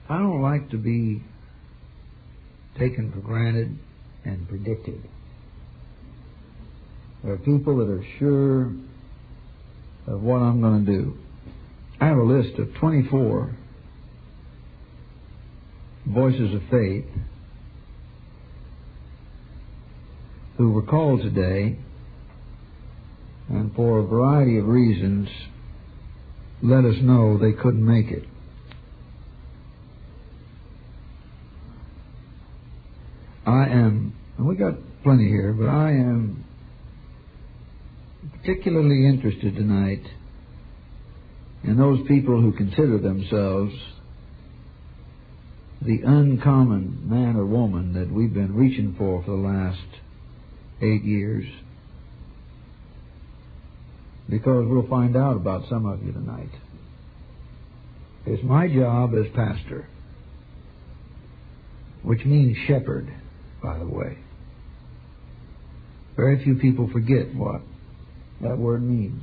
I don't like to be taken for granted and predicted. There are people that are sure of what I'm going to do. I have a list of 24 voices of faith who were called today and for a variety of reasons let us know they couldn't make it. And we got plenty here, but I am particularly interested tonight in those people who consider themselves the uncommon man or woman that we've been reaching for the last 8 years, because we'll find out about some of you tonight. It's my job as pastor, which means shepherd, by the way. Very few people forget what that word means.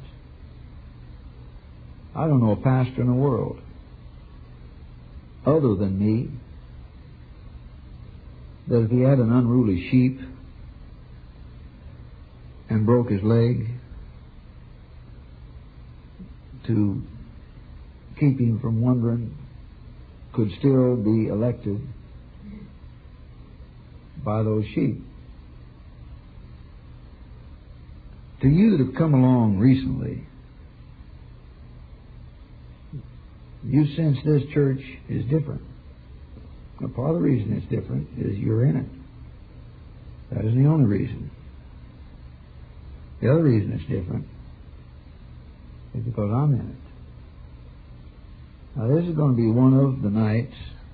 I don't know a pastor in the world other than me that if he had an unruly sheep and broke his leg, to keep him from wandering, could still be elected by those sheep. To you that have come along recently, you sense this church is different. Now, part of the reason it's different is you're in it. That isn't the only reason. The other reason it's different is because I'm in it. Now, this is going to be one of the nights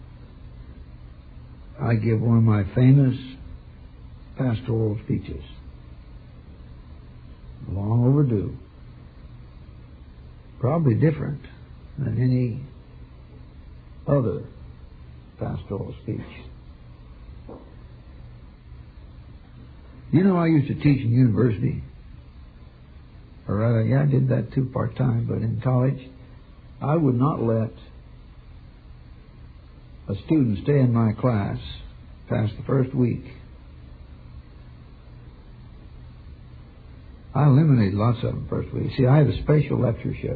I give one of my famous pastoral speeches. Long overdue. Probably different than any other pastoral speech. You know, I used to teach in university. Or rather, I did that too part-time, but in college, I would not let a student stay in my class past the first week. I eliminated lots of them first week. See, I had a spatial lectureship.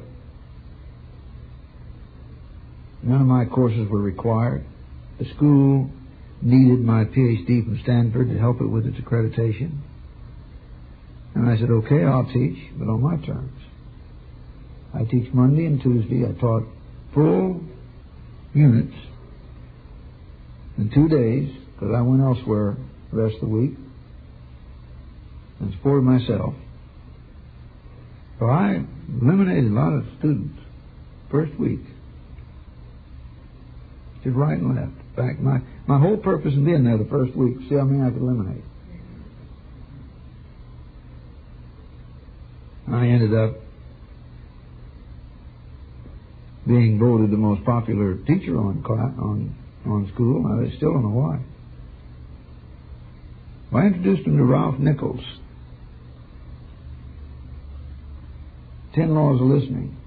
None of my courses were required. The school needed my PhD from Stanford to help it with its accreditation. And I said, okay, I'll teach, but on my terms. I teach Monday and Tuesday. I taught full units in 2 days, because I went elsewhere the rest of the week and supported myself. So I eliminated a lot of students first week. Just right and left. In fact, my whole purpose in being there the first week, see how many I could eliminate. I ended up being voted the most popular teacher on school. I still don't know why. Well, I introduced him to Ralph Nichols. 10 Laws of Listening.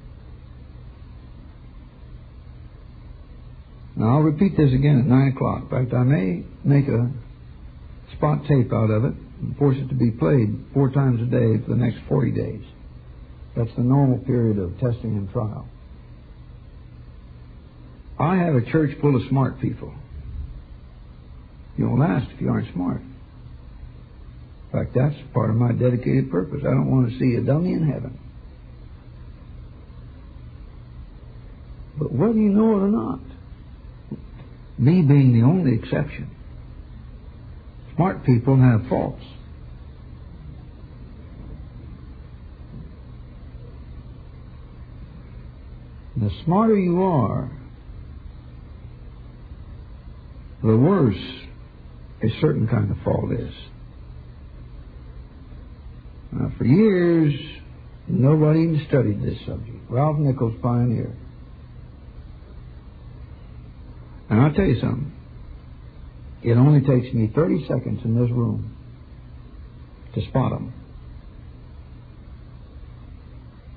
Now, I'll repeat this again at 9 o'clock. In fact, I may make a spot tape out of it and force it to be played 4 times a day for the next 40 days. That's the normal period of testing and trial. I have a church full of smart people. You won't last if you aren't smart. In fact, that's part of my dedicated purpose. I don't want to see a dummy in heaven. But whether you know it or not, me being the only exception, smart people have faults. The smarter you are, the worse a certain kind of fault is. Now, for years, nobody even studied this subject. Ralph Nichols, pioneer. And I'll tell you something. It only takes me 30 seconds in this room to spot them.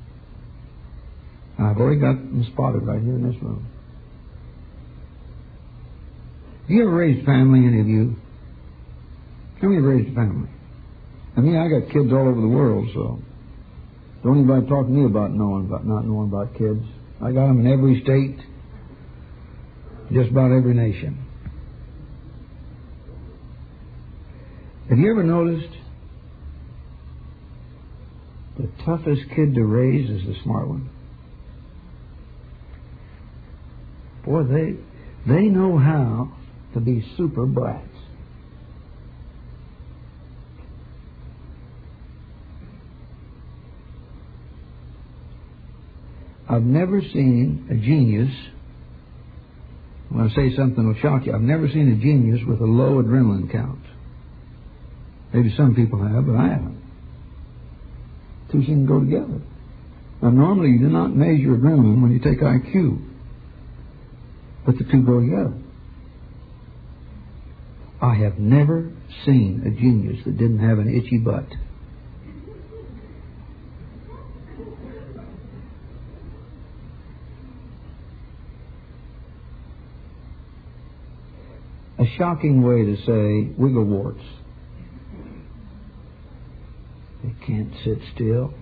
I've already got them spotted right here in this room. You ever raised a family, any of you? How many have raised a family? I mean, I got kids all over the world, so don't anybody talk to me about not knowing about kids. I got them in every state, just about every nation. Have you ever noticed the toughest kid to raise is the smart one? Boy, they know how to be super brats. I've never seen a genius, when I say something will shock you, I've never seen a genius with a low adrenaline count. Maybe some people have, but I haven't. Two seem to go together. Now, normally you do not measure adrenaline when you take IQ, but the two go together. I have never seen a genius that didn't have an itchy butt. A shocking way to say wiggle warts. They can't sit still.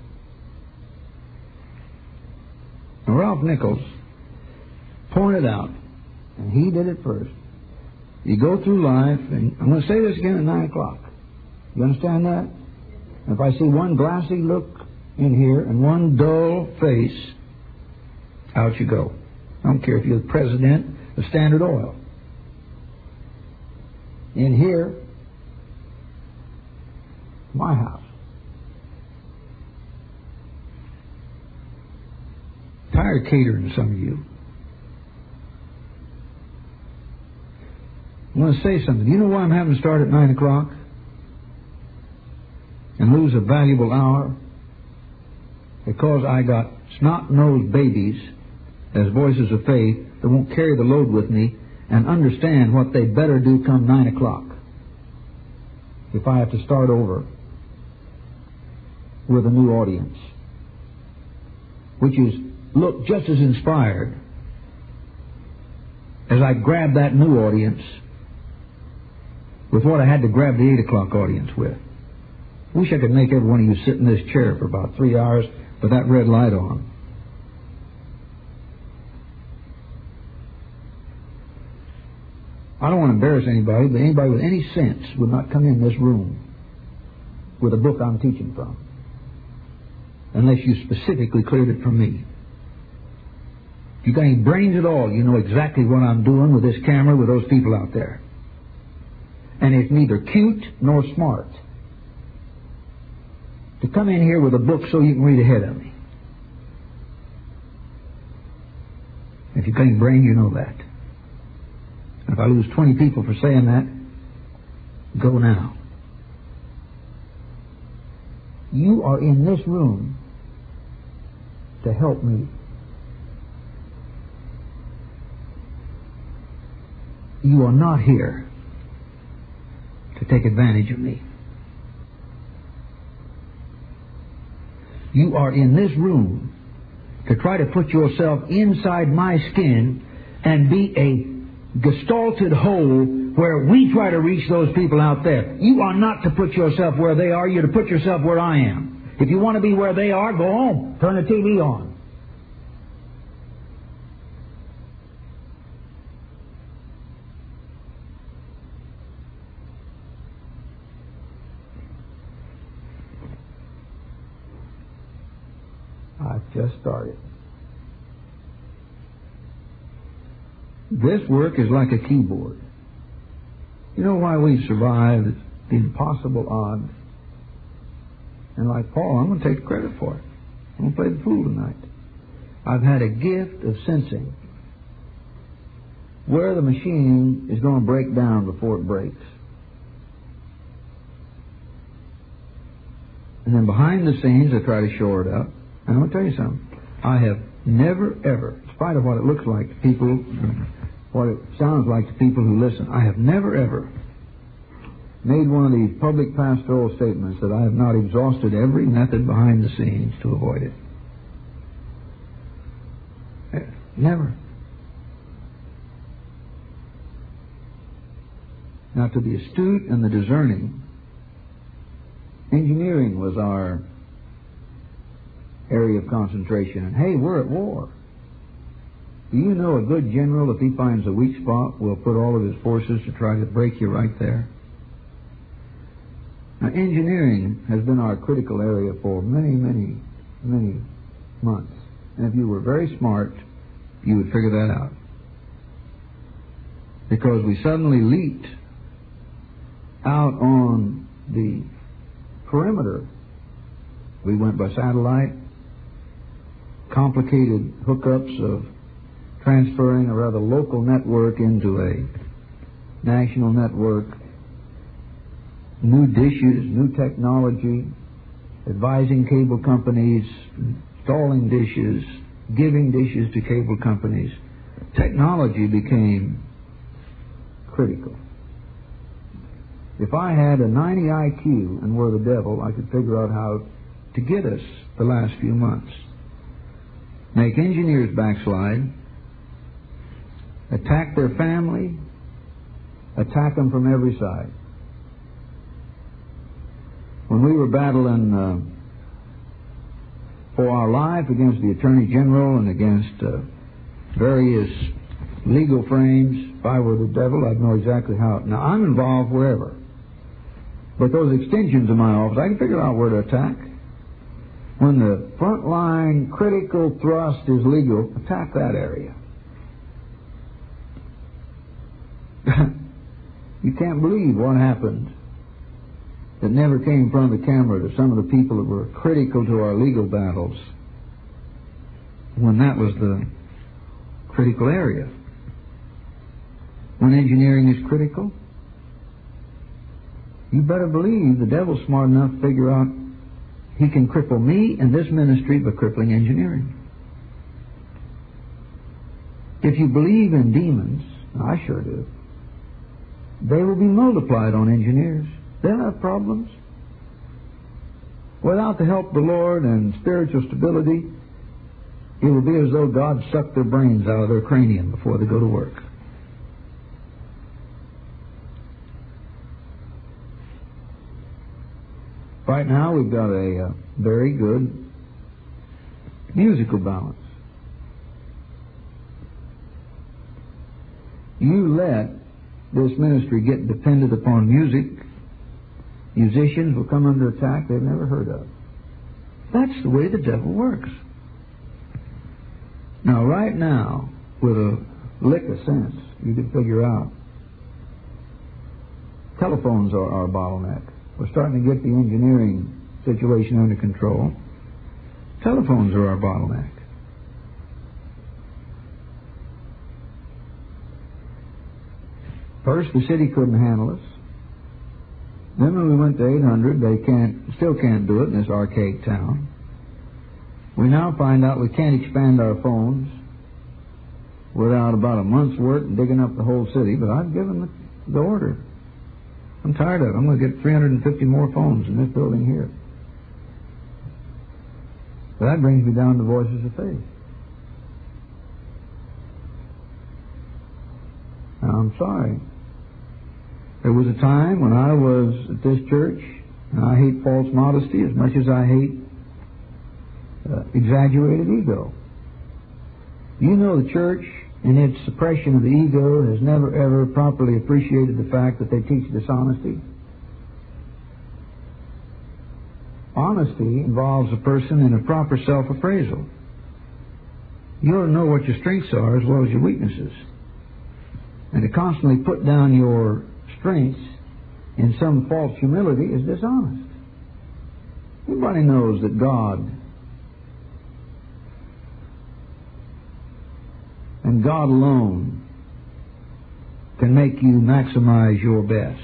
Now, Ralph Nichols pointed out, and he did it first, you go through life, and I'm going to say this again at 9 o'clock. You understand that? If I see one glassy look in here and one dull face, out you go. I don't care if you're the president of Standard Oil. In here, my house. Tired of catering to some of you. I want to say something. Do you know why I'm having to start at 9 o'clock and lose a valuable hour? Because I got snot-nosed babies as voices of faith that won't carry the load with me and understand what they better do come 9 o'clock if I have to start over with a new audience, which is, look, just as inspired as I grabbed that new audience with what I had to grab the 8 o'clock audience with. Wish I could make every one of you sit in this chair for about 3 hours with that red light on. I don't want to embarrass anybody, but anybody with any sense would not come in this room with a book I'm teaching from unless you specifically cleared it from me. If you got any brains at all, you know exactly what I'm doing with this camera, with those people out there. And it's neither cute nor smart to come in here with a book so you can read ahead of me. If you've got any brain, you know that. If I lose 20 people for saying that, go now. You are in this room to help me. You are not here to take advantage of me. You are in this room to try to put yourself inside my skin and be a gestalted whole where we try to reach those people out there. You are not to put yourself where they are. You're to put yourself where I am. If you want to be where they are, go home. Turn the TV on. I've just started. This work is like a keyboard. You know why we survived the impossible odds? And like Paul, I'm going to take the credit for it. I'm going to play the fool tonight. I've had a gift of sensing where the machine is going to break down before it breaks. And then behind the scenes, I try to shore it up. And I'm going to tell you something. I have never, ever, in spite of what it looks like to people, what it sounds like to people who listen, I have never, ever made one of these public pastoral statements that I have not exhausted every method behind the scenes to avoid it. Never. Now, to the astute and the discerning, engineering was our area of concentration. And hey, we're at war. Do you know a good general, if he finds a weak spot, will put all of his forces to try to break you right there? Now, engineering has been our critical area for many, many, many months. And if you were very smart, you would figure that out. Because we suddenly leaped out on the perimeter. We went by satellite, complicated hookups of transferring a rather local network into a national network, new dishes, new technology, advising cable companies, installing dishes, giving dishes to cable companies. Technology became critical. If I had a 90 IQ and were the devil, I could figure out how to get us the last few months. Make engineers backslide, attack their family, attack them from every side. When we were battling for our life against the Attorney General and against various legal frames, if I were the devil, I'd know exactly how. Now, I'm involved wherever. But those extensions of my office, I can figure out where to attack. When the front line critical thrust is legal, attack that area. You can't believe what happened that never came in front of the camera to some of the people that were critical to our legal battles when that was the critical area. When engineering is critical, you better believe the devil's smart enough to figure out he can cripple me and this ministry by crippling engineering. If you believe in demons, I sure do, they will be multiplied on engineers. They'll have problems. Without the help of the Lord and spiritual stability, it will be as though God sucked their brains out of their cranium before they go to work. Right now, we've got a very good musical balance. You let this ministry get dependent upon music, musicians will come under attack they've never heard of. That's the way the devil works. Now, right now, with a lick of sense, you can figure out telephones are our bottleneck. We're starting to get the engineering situation under control. Telephones are our bottleneck. First, the city couldn't handle us. Then when we went to 800, they still can't do it in this archaic town. We now find out we can't expand our phones without about a month's work and digging up the whole city, but I've given the order. I'm tired of it. I'm going to get 350 more phones in this building here. But that brings me down to Voices of Faith. Now, I'm sorry. There was a time when I was at this church, and I hate false modesty as much as I hate exaggerated ego. You know the church, in its suppression of the ego, has never ever properly appreciated the fact that they teach dishonesty. Honesty involves a person in a proper self-appraisal. You ought to know what your strengths are as well as your weaknesses. And to constantly put down your strengths in some false humility is dishonest. Everybody knows that God and God alone can make you maximize your best.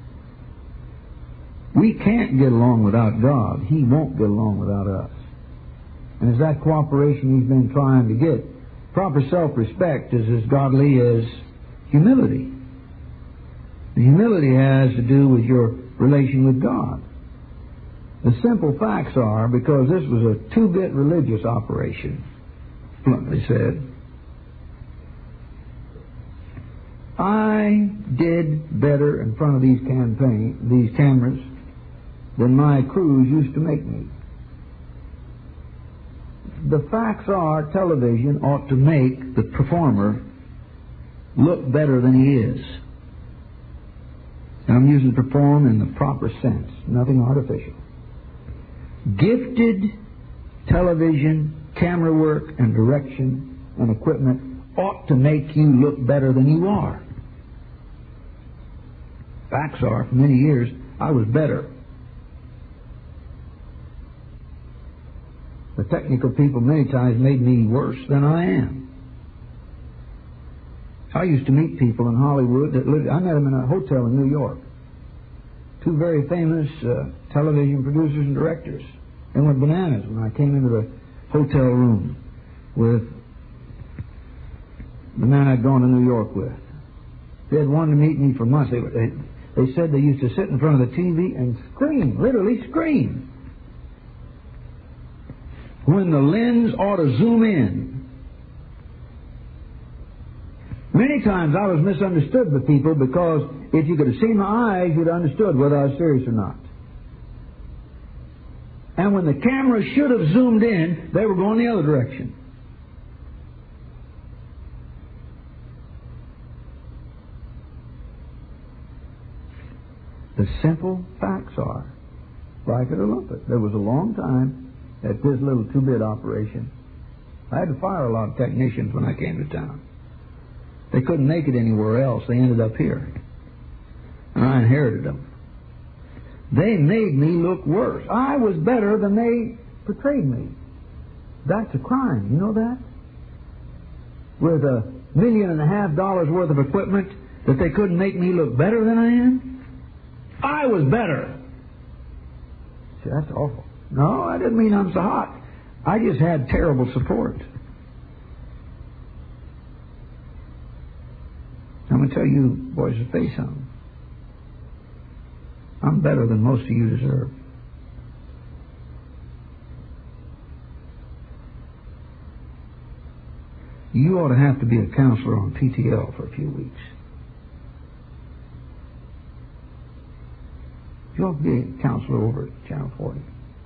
We can't get along without God. He won't get along without us. And it's that cooperation He's been trying to get. Proper self-respect is as godly as humility. The humility has to do with your relation with God. The simple facts are, because this was a two-bit religious operation, bluntly said, I did better in front of these cameras than my crews used to make me. The facts are, television ought to make the performer look better than he is. And I'm using perform in the proper sense, nothing artificial. Gifted television, camera work, and direction and equipment ought to make you look better than you are. Facts are, for many years, I was better. The technical people many times made me worse than I am. I used to meet people in Hollywood that lived, I met them in a hotel in New York. Two very famous television producers and directors. They went bananas when I came into the hotel room with the man I'd gone to New York with. They had wanted to meet me for months. They said they used to sit in front of the TV and scream, literally scream, when the lens ought to zoom in. Many times I was misunderstood by people because if you could have seen my eyes, you'd have understood whether I was serious or not. And when the camera should have zoomed in, they were going the other direction. The simple facts are, like it or lump it. There was a long time at this little two-bit operation. I had to fire a lot of technicians when I came to town. They couldn't make it anywhere else. They ended up here. And I inherited them. They made me look worse. I was better than they portrayed me. That's a crime. You know that? With $1.5 million worth of equipment, that they couldn't make me look better than I am? I was better. See, that's awful. No, I didn't mean I'm so hot. I just had terrible support. I'm going to tell you, boys, to face something. I'm better than most of you deserve. You ought to have to be a counselor on PTL for a few weeks. You ought to be a counselor over at Channel 40.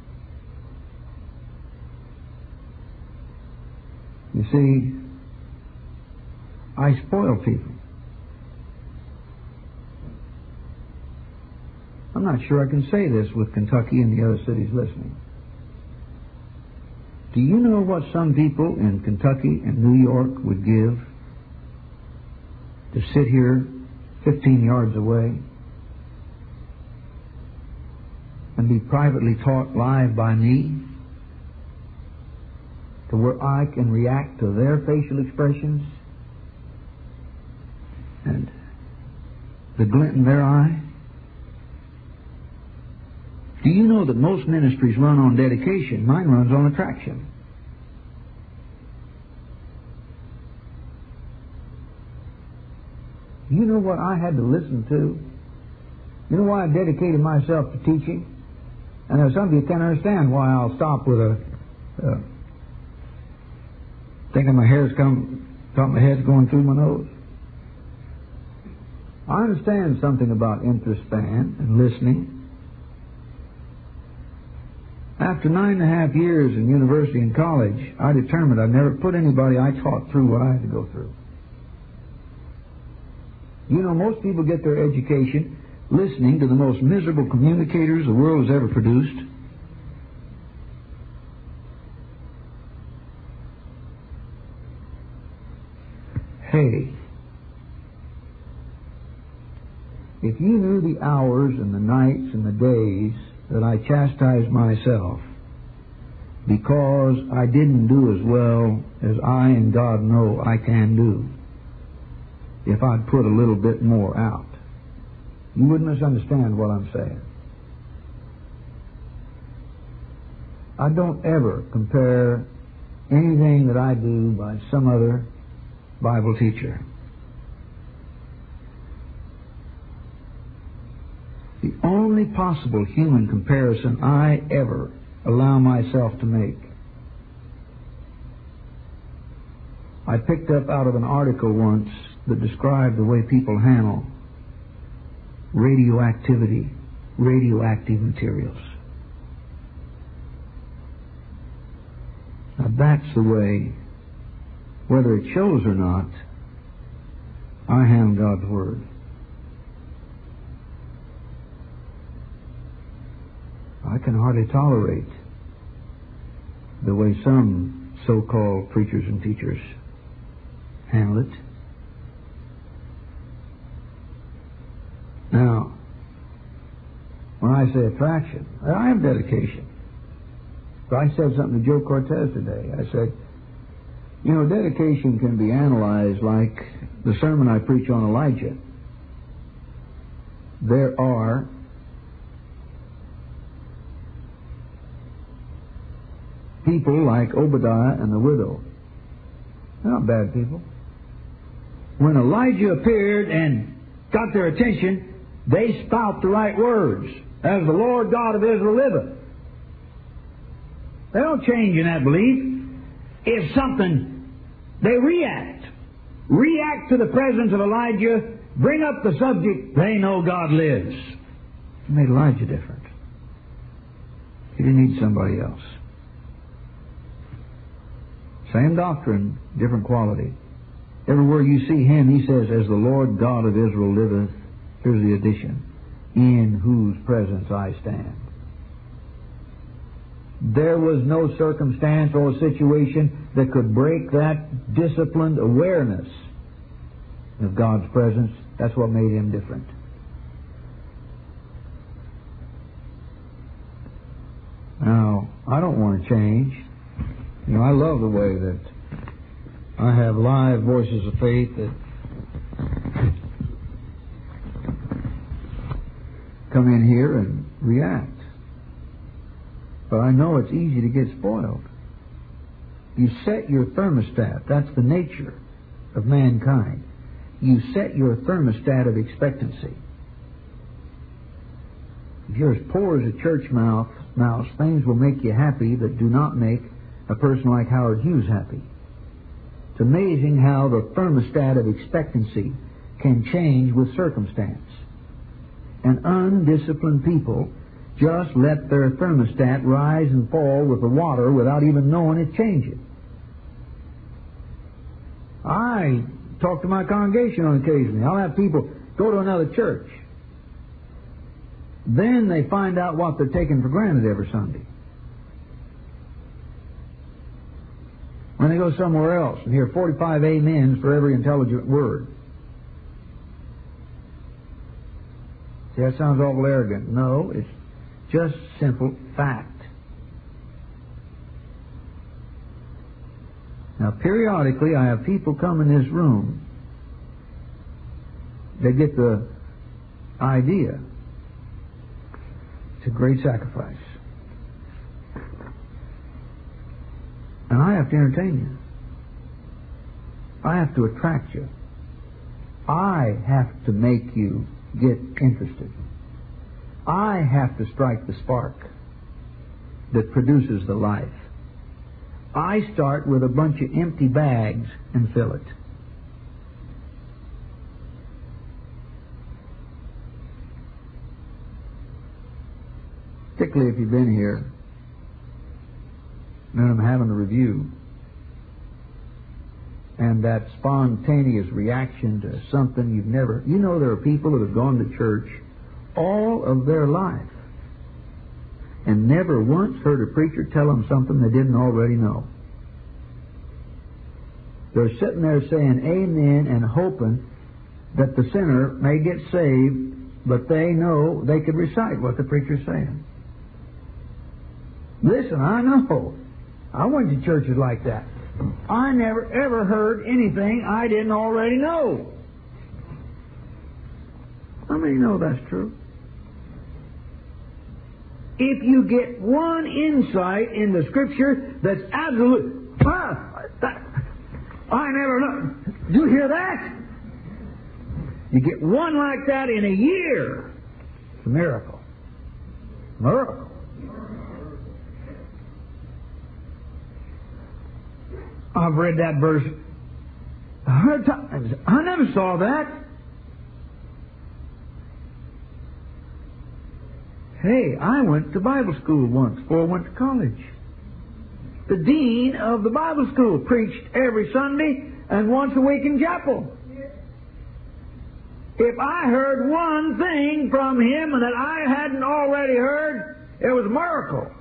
You see, I spoil people. I'm not sure I can say this with Kentucky and the other cities listening. Do you know what some people in Kentucky and New York would give to sit here 15 yards away and be privately taught live by me, to where I can react to their facial expressions and the glint in their eye? Do you know that most ministries run on dedication? Mine runs on attraction. You know what I had to listen to? You know why I dedicated myself to teaching? And there's some of you can't understand why I'll stop with thinking my hair's thought my head's going through my nose. I understand something about interest span and listening. After 9.5 years in university and college, I determined I'd never put anybody I taught through what I had to go through. You know, most people get their education listening to the most miserable communicators the world has ever produced. Hey, if you knew the hours and the nights and the days that I chastised myself because I didn't do as well as I and God know I can do, if I'd put a little bit more out, you wouldn't misunderstand what I'm saying. I don't ever compare anything that I do by some other Bible teacher. The only possible human comparison I ever allow myself to make, I picked up out of an article once that describe the way people handle radioactivity, radioactive materials. Now that's the way, whether it shows or not, I handle God's Word. I can hardly tolerate the way some so-called preachers and teachers handle it. Now, when I say attraction, I have dedication. But I said something to Joe Cortez today. I said, you know, dedication can be analyzed like the sermon I preach on Elijah. There are people like Obadiah and the widow. They're not bad people. When Elijah appeared and got their attention, they spout the right words. As the Lord God of Israel liveth. They don't change in that belief. If something, they react. React to the presence of Elijah, bring up the subject, they know God lives. It made Elijah different. He didn't need somebody else. Same doctrine, different quality. Everywhere you see him, he says, as the Lord God of Israel liveth, here's the addition, in whose presence I stand. There was no circumstance or situation that could break that disciplined awareness of God's presence. That's what made him different. Now, I don't want to change. You know, I love the way that I have live voices of faith that come in here and react. But I know it's easy to get spoiled. You set your thermostat. That's the nature of mankind. You set your thermostat of expectancy. If you're as poor as a church mouse, things will make you happy that do not make a person like Howard Hughes happy. It's amazing how the thermostat of expectancy can change with circumstance. And undisciplined people just let their thermostat rise and fall with the water without even knowing it's changing. I talk to my congregation on occasionally. I'll have people go to another church. Then they find out what they're taking for granted every Sunday. When they go somewhere else and hear 45 amens for every intelligent word. See, that sounds awful arrogant. No, it's just simple fact. Now, periodically, I have people come in this room. They get the idea. It's a great sacrifice. And I have to entertain you. I have to attract you. I have to make you get interested. I have to strike the spark that produces the life. I start with a bunch of empty bags and fill it. Particularly if you've been here, then I'm having a review. And that spontaneous reaction to something you've never... You know, there are people that have gone to church all of their life and never once heard a preacher tell them something they didn't already know. They're sitting there saying amen and hoping that the sinner may get saved, but they know they could recite what the preacher's saying. Listen, I know. I went to churches like that. I never ever heard anything I didn't already know. How many know that's true? If you get one insight in the Scripture that's absolute, I never know. Did you hear that? You get one like that in a year. It's a miracle. Miracle. I've read that verse 100 times. I never saw that. Hey, I went to Bible school once before I went to college. The dean of the Bible school preached every Sunday and once a week in chapel. If I heard one thing from him that I hadn't already heard, it was a miracle.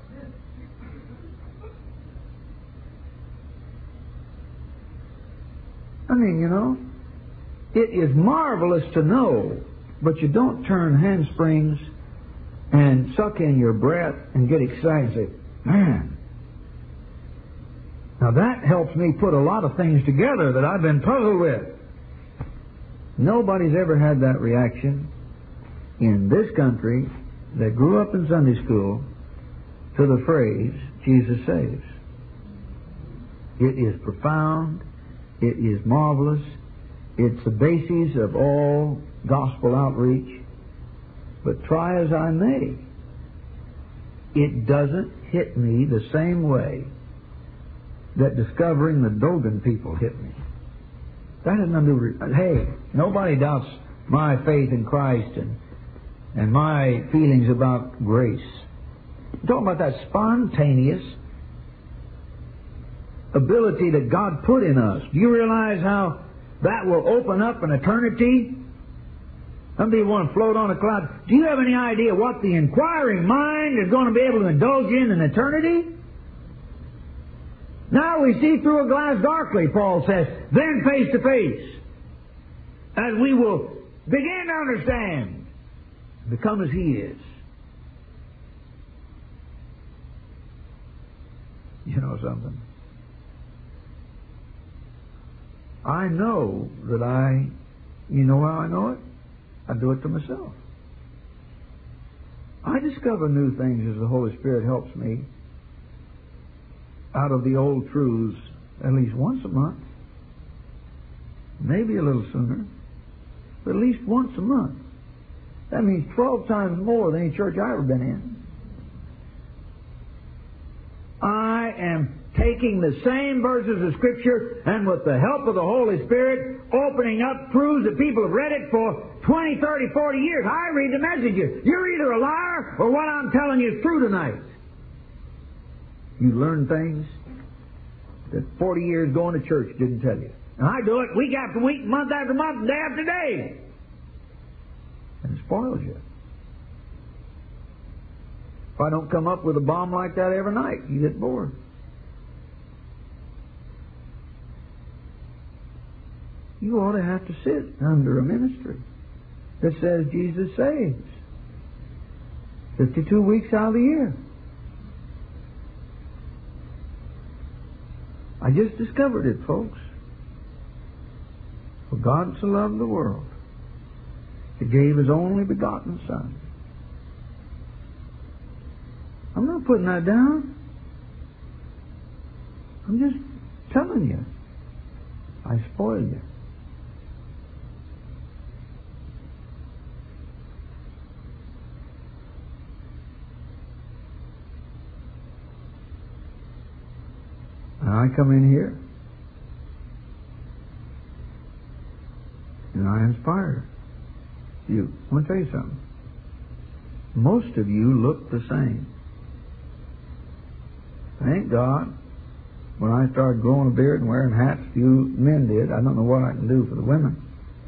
I mean, you know, it is marvelous to know, but you don't turn handsprings and suck in your breath and get excited and say, man. Now that helps me put a lot of things together that I've been puzzled with. Nobody's ever had that reaction in this country that grew up in Sunday school to the phrase, Jesus saves. It is profound. It is marvelous. It's the basis of all gospel outreach. But try as I may, it doesn't hit me the same way that discovering the Dogen people hit me. That has nothing to do with... Hey, nobody doubts my faith in Christ and my feelings about grace. I'm talking about that spontaneous ability that God put in us. Do you realize how that will open up an eternity? Some people want to float on a cloud. Do you have any idea what the inquiring mind is going to be able to indulge in eternity? Now we see through a glass darkly, Paul says, then face to face. As we will begin to understand, become as He is. You know something? I know that you know how I know it? I do it to myself. I discover new things as the Holy Spirit helps me out of the old truths at least once a month. Maybe a little sooner, but at least once a month. That means 12 times more than any church I've ever been in. I am taking the same verses of Scripture and with the help of the Holy Spirit opening up truths that people have read it for 20, 30, 40 years. I read the messages. You're either a liar or what I'm telling you is true tonight. You learn things that 40 years going to church didn't tell you. And I do it week after week, month after month, day after day. And it spoils you. If I don't come up with a bomb like that every night, you get bored. You ought to have to sit under a ministry that says Jesus saves 52 weeks out of the year. I just discovered it, folks. For God so loved the world, He gave His only begotten Son. I'm not putting that down. I'm just telling you. I spoil you. And I come in here and I inspire you. I want to tell you something. Most of you look the same. Thank God, when I started growing a beard and wearing hats, few men did. I don't know what I can do for the women.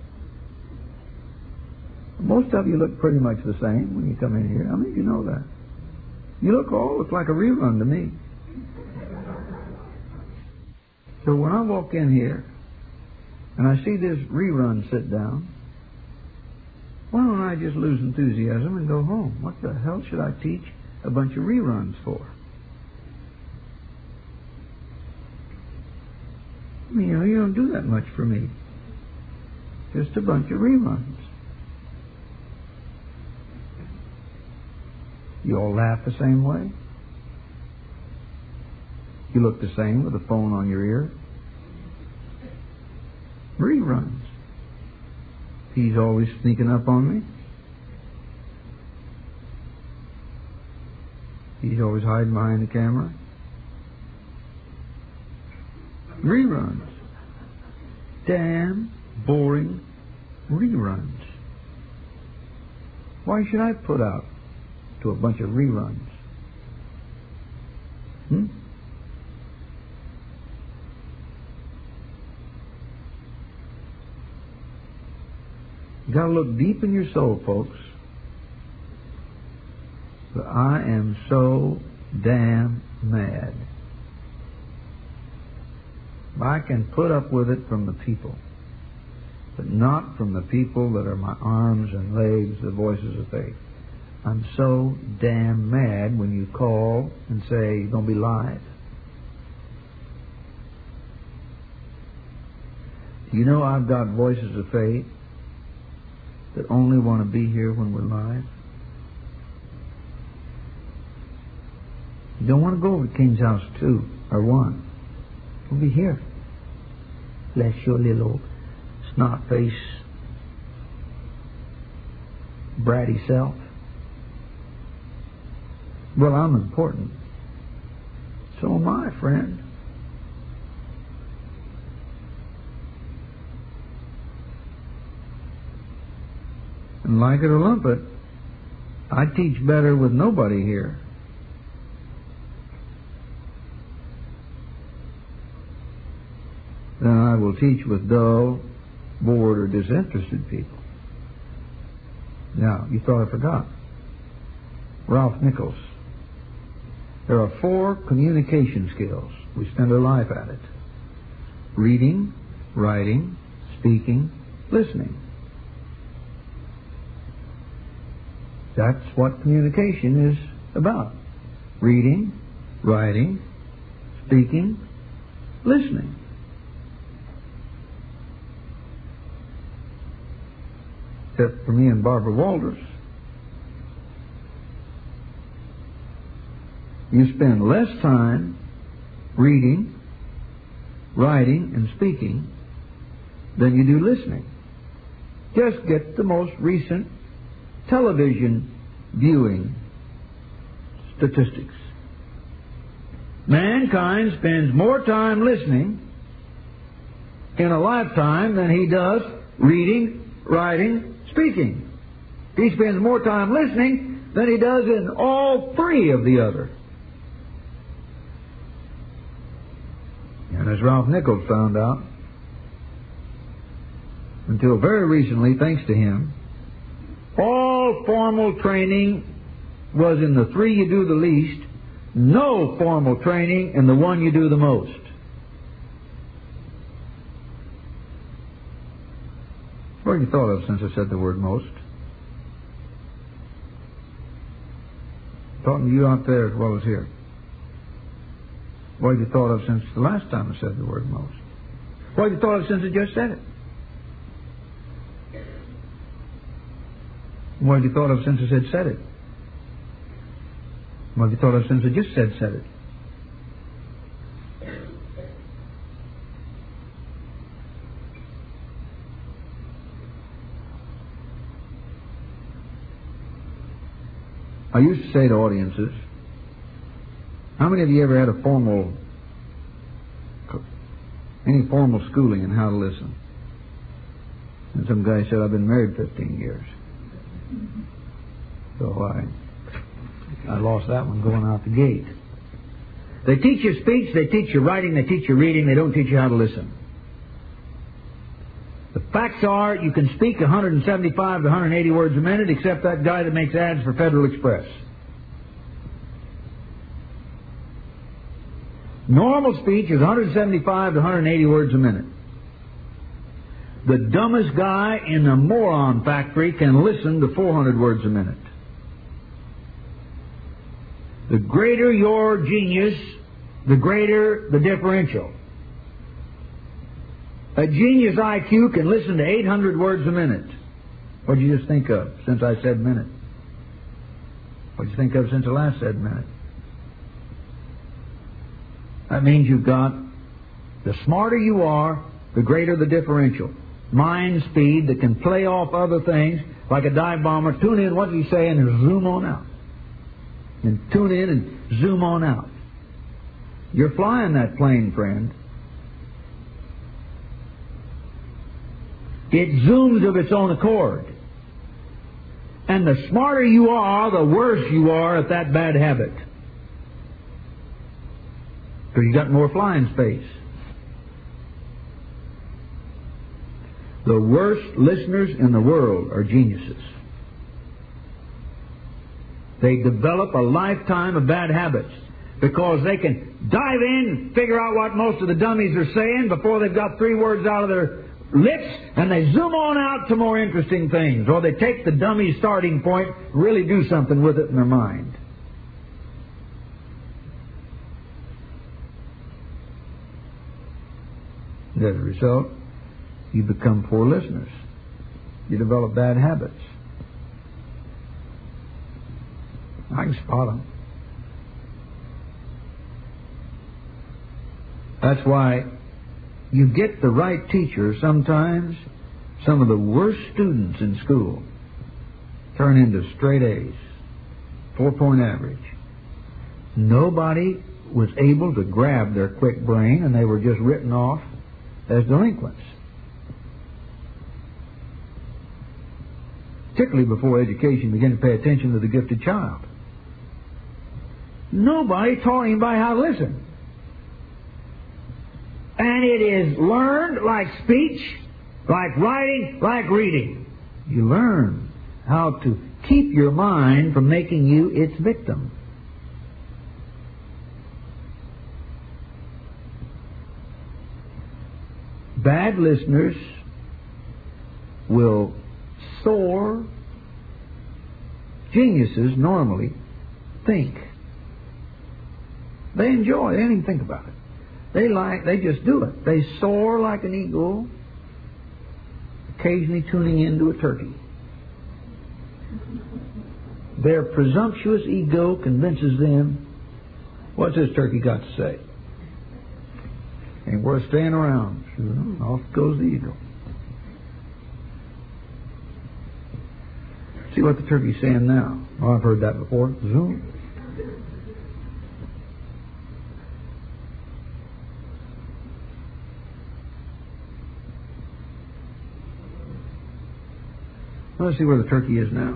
Most of you look pretty much the same when you come in here. How many of you know that? You all look like a rerun to me. So when I walk in here and I see this rerun sit down, why don't I just lose enthusiasm and go home? What the hell should I teach a bunch of reruns for? I mean, you don't do that much for me. Just a bunch of reruns. You all laugh the same way. You look the same with a phone on your ear. Reruns. He's always sneaking up on me. He's always hiding behind the camera. Reruns. damn boring reruns. Why should I put out to a bunch of reruns? You got to look deep in your soul, folks. But I am so damn mad. I can put up with it from the people, but not from the people that are my arms and legs, the voices of faith. I'm so damn mad when you call and say you're going to be live. You know I've got voices of faith that only want to be here when we're live. You don't want to go over to King's House 2 or 1. We'll be here. Bless your little snot face, bratty self. Well, I'm important. So am I, friend. And like it or lump it, I teach better with nobody here. Then I will teach with dull, bored, or disinterested people. Now, you thought I forgot. Ralph Nichols. There are 4 communication skills. We spend our life at it. Reading, writing, speaking, listening. That's what communication is about. Reading, writing, speaking, listening. Except for me and Barbara Walters. You spend less time reading, writing, and speaking than you do listening. Just get the most recent television viewing statistics. Mankind spends more time listening in a lifetime than he does reading, writing, speaking. He spends more time listening than he does in all 3 of the other. And as Ralph Nichols found out, until very recently, thanks to him, all formal training was in the 3 you do the least, no formal training in the 1 you do the most. What have you thought of since I said the word most? Talking to you out there as well as here. What have you thought of since the last time I said the word most? What have you thought of since I just said it? What have you thought of since I said it? What have you thought of since I just said it? I used to say to audiences, how many of you ever had any formal schooling in how to listen? And some guy said, I've been married 15 years. So I lost that one going out the gate. They teach you speech, they teach you writing, they teach you reading, they don't teach you how to listen. The facts are you can speak 175 to 180 words a minute, except that guy that makes ads for Federal Express. Normal speech is 175 to 180 words a minute. The dumbest guy in the moron factory can listen to 400 words a minute. The greater your genius, the greater the differential. A genius IQ can listen to 800 words a minute. What did you just think of since I said minute? What did you think of since I last said minute? That means you've got, the smarter you are, the greater the differential. Mind speed that can play off other things, like a dive bomber, tune in what he's saying and zoom on out. And tune in and zoom on out. You're flying that plane, friend. It zooms of its own accord. And the smarter you are, the worse you are at that bad habit. Because you got more flying space. The worst listeners in the world are geniuses. They develop a lifetime of bad habits because they can dive in, figure out what most of the dummies are saying before they've got 3 words out of their lips, and they zoom on out to more interesting things. Or they take the dummy's starting point, really do something with it in their mind. As a result, you become poor listeners. You develop bad habits. I can spot them. That's why you get the right teacher. Sometimes some of the worst students in school turn into straight A's, 4-point average. Nobody was able to grab their quick brain, and they were just written off as delinquents. Particularly before education began to pay attention to the gifted child. Nobody taught anybody how to listen. And it is learned like speech, like writing, like reading. You learn how to keep your mind from making you its victim. Bad listeners will soar. Geniuses normally think. They enjoy it. They don't even think about it. They just do it. They soar like an eagle, occasionally tuning into a turkey. Their presumptuous ego convinces them, what's this turkey got to say? Ain't worth staying around. Off goes the eagle. See what the turkey's saying now. Oh, I've heard that before. Zoom. Let's see where the turkey is now.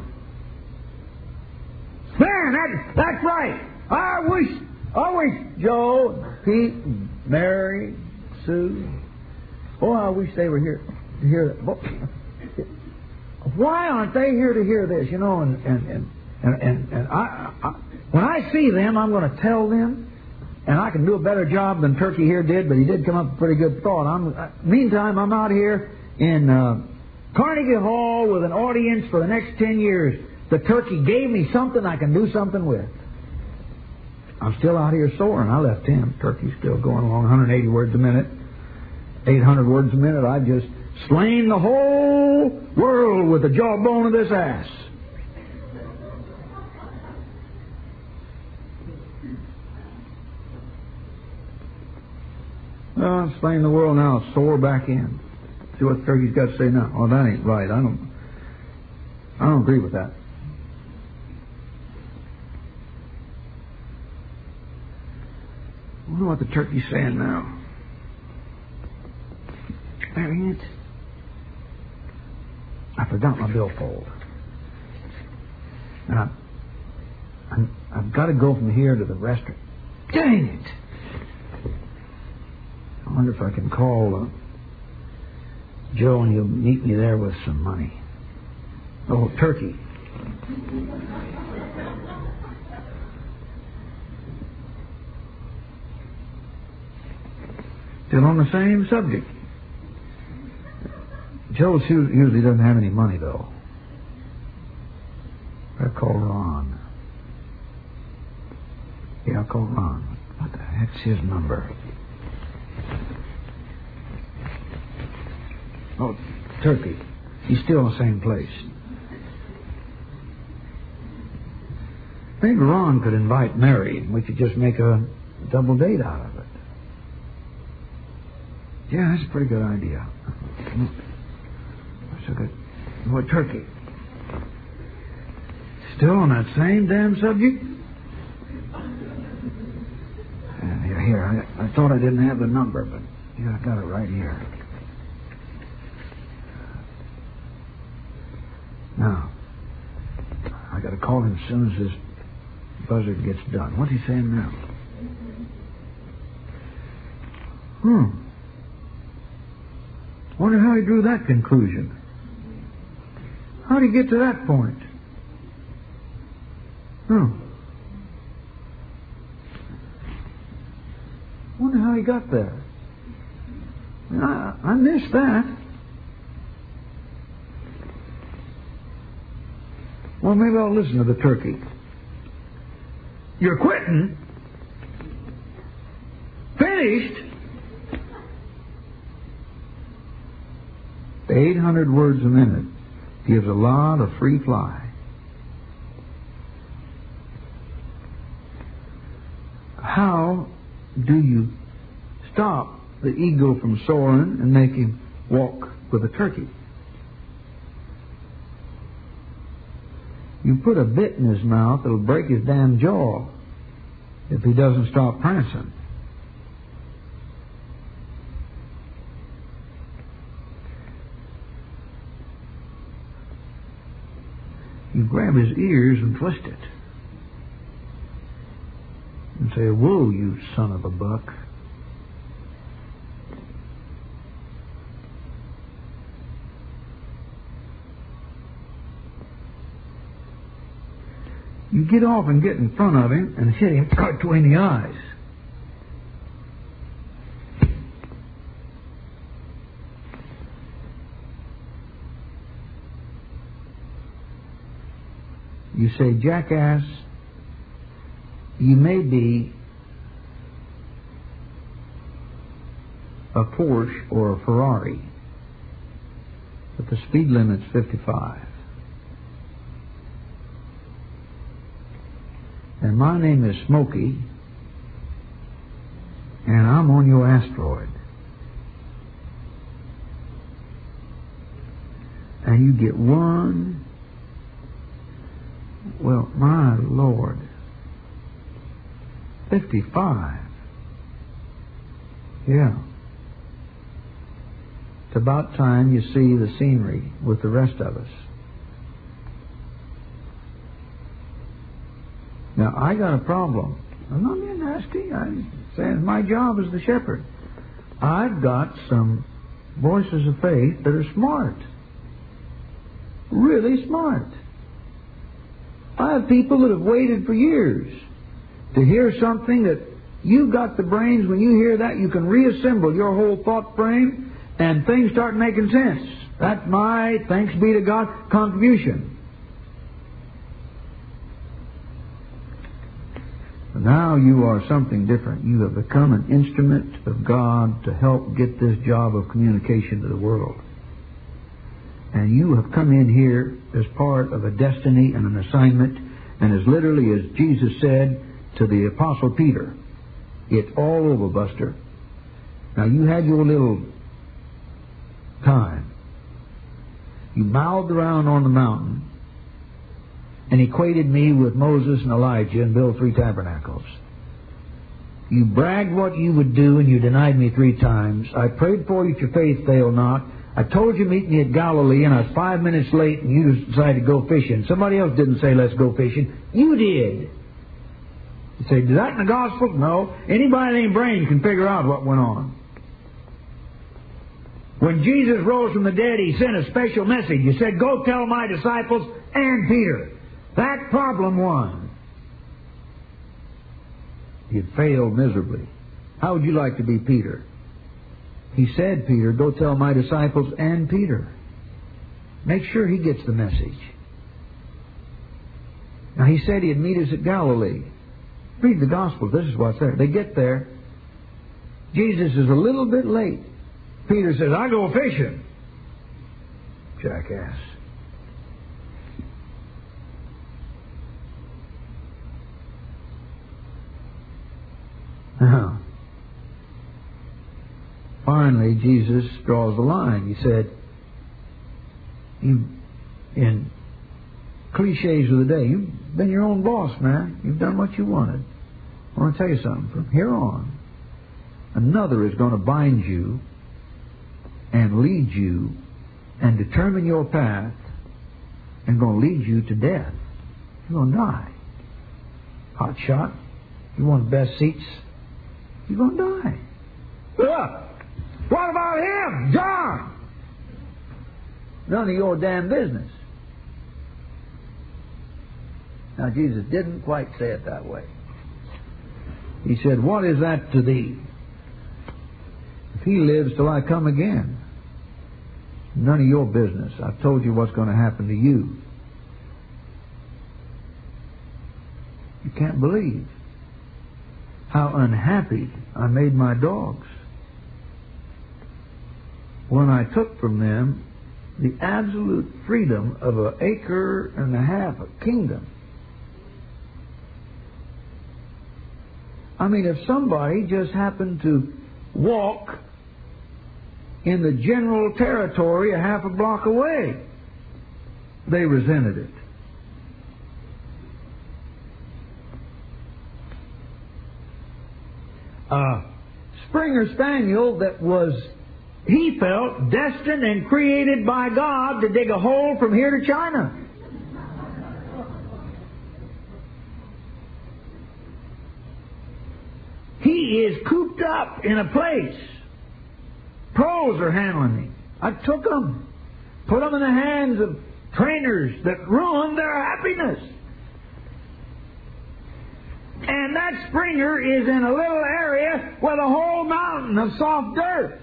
Man, that's right. I wish Joe, Pete, Mary, Sue. Oh, I wish they were here to hear that. Why aren't they here to hear this? You know, and I when I see them, I'm going to tell them, and I can do a better job than Turkey here did, but he did come up with a pretty good thought. Meantime, I'm out here in Carnegie Hall with an audience for the next 10 years. The turkey gave me something I can do something with. I'm still out here soaring. I left him. Turkey's still going along 180 words a minute, 800 words a minute. I've just slain the whole world with the jawbone of this ass. Well, I've slain the world now. Soar back in. See what the turkey's got to say now. Oh, that ain't right. I don't agree with that. I wonder what the turkey's saying now. There he is. I forgot my billfold. And I've got to go from here to the restaurant. Dang it! I wonder if I can call Joe and he'll meet me there with some money. Oh, turkey. Still on the same subject. Joe usually doesn't have any money, though. I'll call Ron. Yeah, I'll call Ron. What the heck's his number? Oh, Turkey. He's still in the same place. Maybe Ron could invite Mary and we could just make a double date out of it. Yeah, that's a pretty good idea. So good. What, Turkey? Still on that same damn subject? Here, I thought I didn't have the number, but yeah, I got it right here. Now, I got to call him as soon as this buzzard gets done. What's he saying now? Wonder how he drew that conclusion. How did he get to that point? Wonder how he got there. I missed that. Well, maybe I'll listen to the turkey. You're quitting? Finished? 800 words a minute gives a lot of free fly. How do you stop the ego from soaring and make him walk with a turkey? You put a bit in his mouth that'll break his damn jaw if he doesn't stop prancing. You grab his ears and twist it and say, "Whoa, you son of a buck." You get off and get in front of him and hit him right between the eyes. You say, "Jackass, you may be a Porsche or a Ferrari, but the speed limit's 55. And my name is Smokey, and I'm on your asteroid. And you get one, well, my Lord, 55. Yeah. It's about time you see the scenery with the rest of us. Now, I got a problem. I'm not being nasty. I'm saying my job is the shepherd. I've got some voices of faith that are smart. Really smart. I have people that have waited for years to hear something that you've got the brains. When you hear that, you can reassemble your whole thought frame and things start making sense. That's my, thanks be to God, contribution. Now you are something different. You have become an instrument of God to help get this job of communication to the world. And you have come in here as part of a destiny and an assignment, and as literally as Jesus said to the Apostle Peter, "It's all over, Buster. Now you had your little time. You mouthed around on the mountain and equated me with Moses and Elijah and built 3 tabernacles. You bragged what you would do, and you denied me 3 times. I prayed for you that your faith fail not. I told you meet me at Galilee, and I was 5 minutes late, and you decided to go fishing. Somebody else didn't say let's go fishing. You did." You say, "Is that in the Gospel?" No. Anybody named Brain can figure out what went on. When Jesus rose from the dead, He sent a special message. He said, "Go tell my disciples and Peter." That problem won. He had failed miserably. How would you like to be Peter? He said, "Peter, go tell my disciples and Peter." Make sure he gets the message. Now, He said He'd meet us at Galilee. Read the Gospel. This is what's there. They get there. Jesus is a little bit late. Peter says, "I go fishing." Jackass. Now, finally, Jesus draws the line. He said, in cliches of the day, you've been your own boss, man. You've done what you wanted. I want to tell you something. From here on, another is going to bind you and lead you and determine your path and going to lead you to death. You're going to die. Hot shot. You want the best seats? You're going to die. What about him, John? None of your damn business. Now, Jesus didn't quite say it that way. He said, what is that to thee? If he lives till I come again, none of your business. I've told you what's going to happen to you. You can't believe how unhappy I made my dogs when I took from them the absolute freedom of an acre and a half, a kingdom. I mean, if somebody just happened to walk in the general territory a half a block away, they resented it. Springer Spaniel that was, he felt, destined and created by God to dig a hole from here to China. He is cooped up in a place. Pros are handling him. I took them, put them in the hands of trainers that ruined their happiness. And that Springer is in a little area with a whole mountain of soft dirt.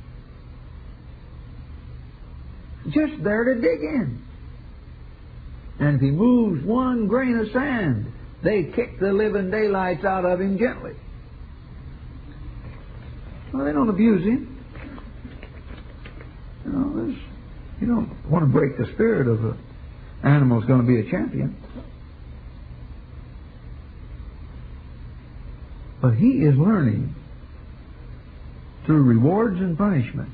Just there to dig in. And if he moves one grain of sand, they kick the living daylights out of him gently. Well, they don't abuse him. You don't want to break the spirit of an animal that's going to be a champion. But he is learning through rewards and punishment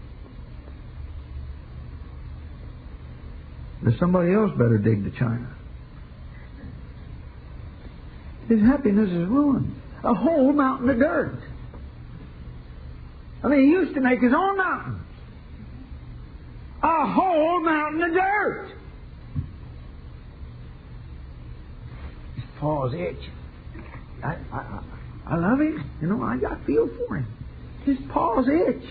that somebody else better dig to China. His happiness is ruined. A whole mountain of dirt. I mean, he used to make his own mountain. A whole mountain of dirt. His paws itch. I love him. You know, I feel for him. His paws itch.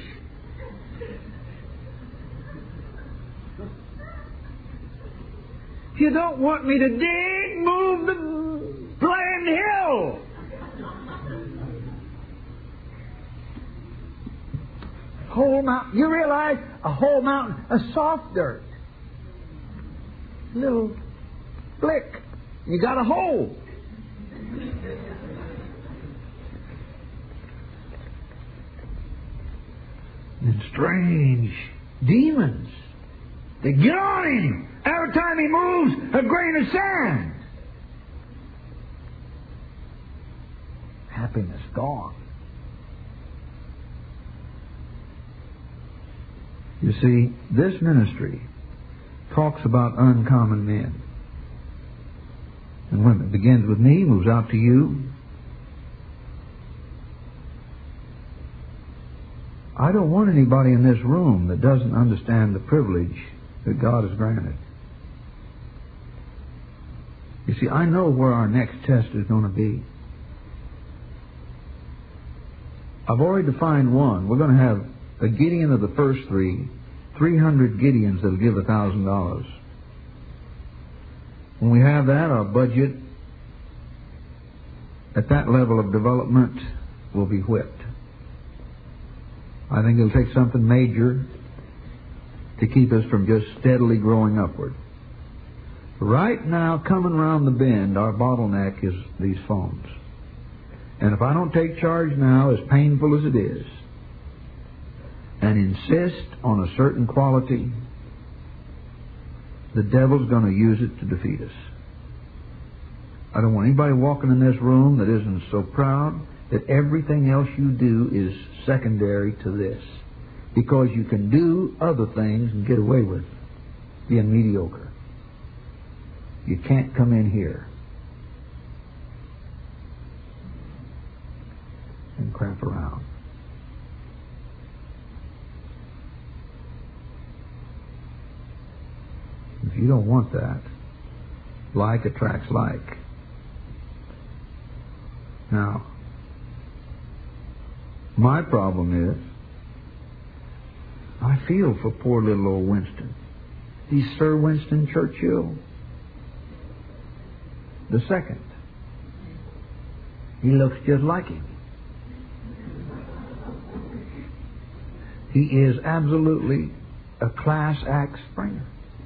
If you don't want me to dig, move the blind hill. Whole mountain. You realize a whole mountain of soft dirt. Little flick. You got a hole. And strange demons. They get on him every time he moves a grain of sand. Happiness gone. You see, this ministry talks about uncommon men and women. It begins with me, moves out to you. I don't want anybody in this room that doesn't understand the privilege that God has granted. You see, I know where our next test is going to be. I've already defined one. We're going to have a Gideon of the first 300 Gideons that'll give $1,000. When we have that, our budget at that level of development will be whipped. I think it'll take something major to keep us from just steadily growing upward. Right now, coming around the bend, our bottleneck is these phones. And if I don't take charge now, as painful as it is, and insist on a certain quality, the devil's going to use it to defeat us. I don't want anybody walking in this room that isn't so proud that everything else you do is secondary to this. Because you can do other things and get away with being mediocre. You can't come in here and crap around. If you don't want that, like attracts like. Now, my problem is, I feel for poor little old Winston. He's Sir Winston Churchill the second. He looks just like him. He is absolutely a class act Springer.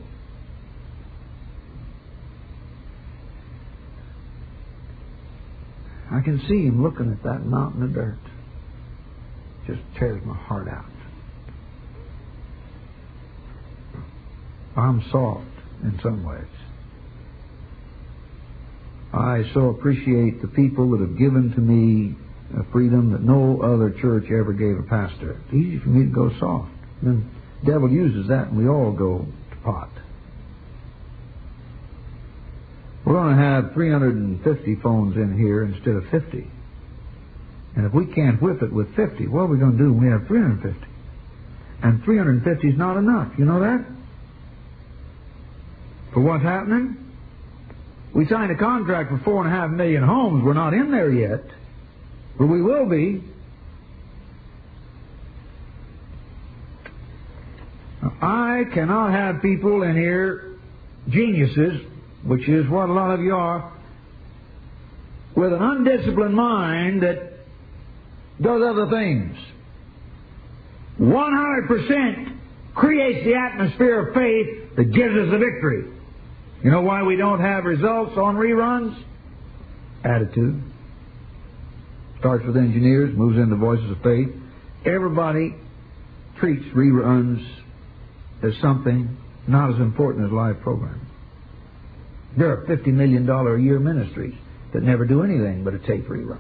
I can see him looking at that mountain of dirt. Just tears my heart out. I'm soft in some ways. I so appreciate the people that have given to me a freedom that no other church ever gave a pastor. It's easy for me to go soft. And the devil uses that and we all go to pot. We're going to have 350 phones in here instead of 50. And if we can't whip it with 50, what are we going to do when we have 350? And 350 is not enough. You know that? For what's happening? We signed a contract for 4.5 million homes. We're not in there yet, but we will be. Now, I cannot have people in here, geniuses, which is what a lot of you are, with an undisciplined mind that does other things. 100% creates the atmosphere of faith that gives us the victory. You know why we don't have results on reruns? Attitude. Starts with engineers, moves into voices of faith. Everybody treats reruns as something not as important as live programming. There are $50 million a year ministries that never do anything but a tape rerun.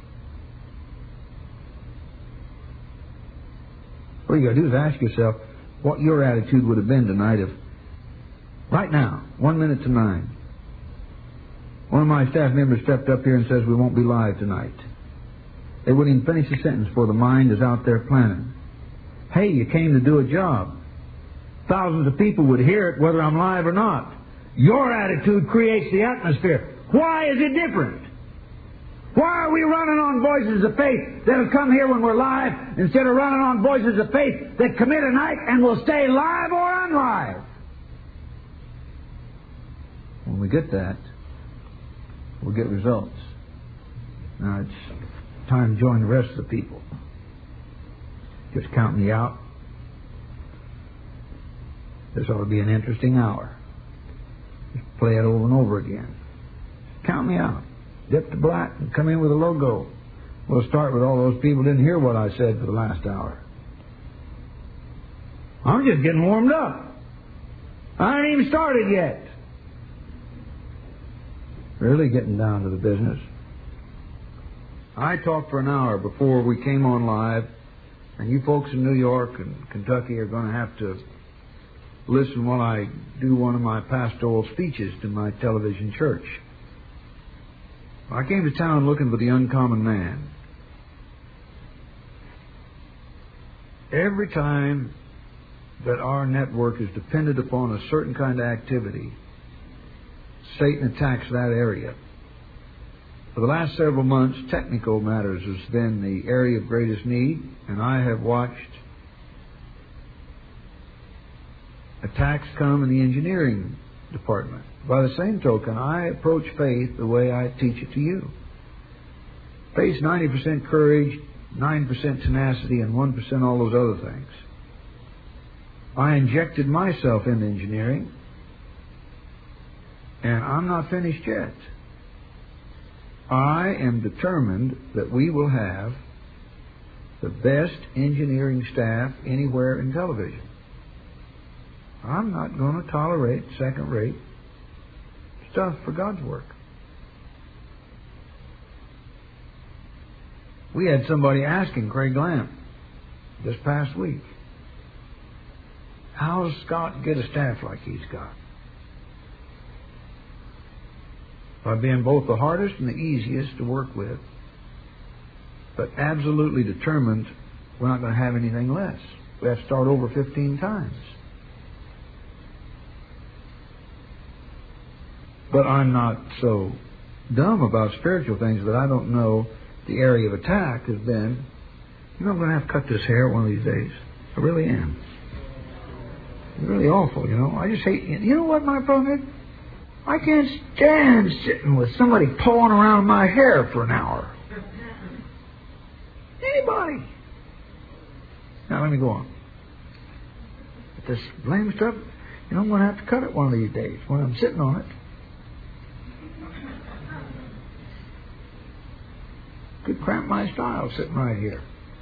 What you got to do is ask yourself what your attitude would have been tonight if, right now, 1 minute to 9, one of my staff members stepped up here and says we won't be live tonight. They wouldn't even finish the sentence before the mind is out there planning. Hey, you came to do a job. Thousands of people would hear it whether I'm live or not. Your attitude creates the atmosphere. Why is it different? Why are we running on voices of faith that have come here when we're live instead of running on voices of faith that come in tonight and will stay live or unlive? When we get that, we'll get results. Now it's time to join the rest of the people. Just count me out. This ought to be an interesting hour. Just play it over and over again. Count me out. Dip to black and come in with a logo. We'll start with all those people who didn't hear what I said for the last hour. I'm just getting warmed up. I ain't even started yet. Really getting down to the business. I talked for an hour before we came on live, and you folks in New York and Kentucky are going to have to listen while I do one of my pastoral speeches to my television church. I came to town looking for the uncommon man. Every time that our network is dependent upon a certain kind of activity, Satan attacks that area. For the last several months, technical matters has been the area of greatest need, and I have watched attacks come in the engineering department. By the same token, I approach faith the way I teach it to you. Faith's 90% courage, 9% tenacity, and 1% all those other things. I injected myself into engineering, and I'm not finished yet. I am determined that we will have the best engineering staff anywhere in television. I'm not going to tolerate second-rate stuff for God's work. We had somebody asking Craig Lamb this past week, how does Scott get a staff like he's got? By being both the hardest and the easiest to work with, but absolutely determined we're not going to have anything less. We have to start over 15 times. But I'm not so dumb about spiritual things that I don't know the area of attack has been. You know, I'm going to have to cut this hair one of these days. I really am. It's really awful, you know. I just hate... You know what my problem is? I can't stand sitting with somebody pulling around my hair for an hour. Anybody. Now, let me go on. But this blame stuff, you know, I'm going to have to cut it one of these days when I'm sitting on it. Could cramp my style sitting right here.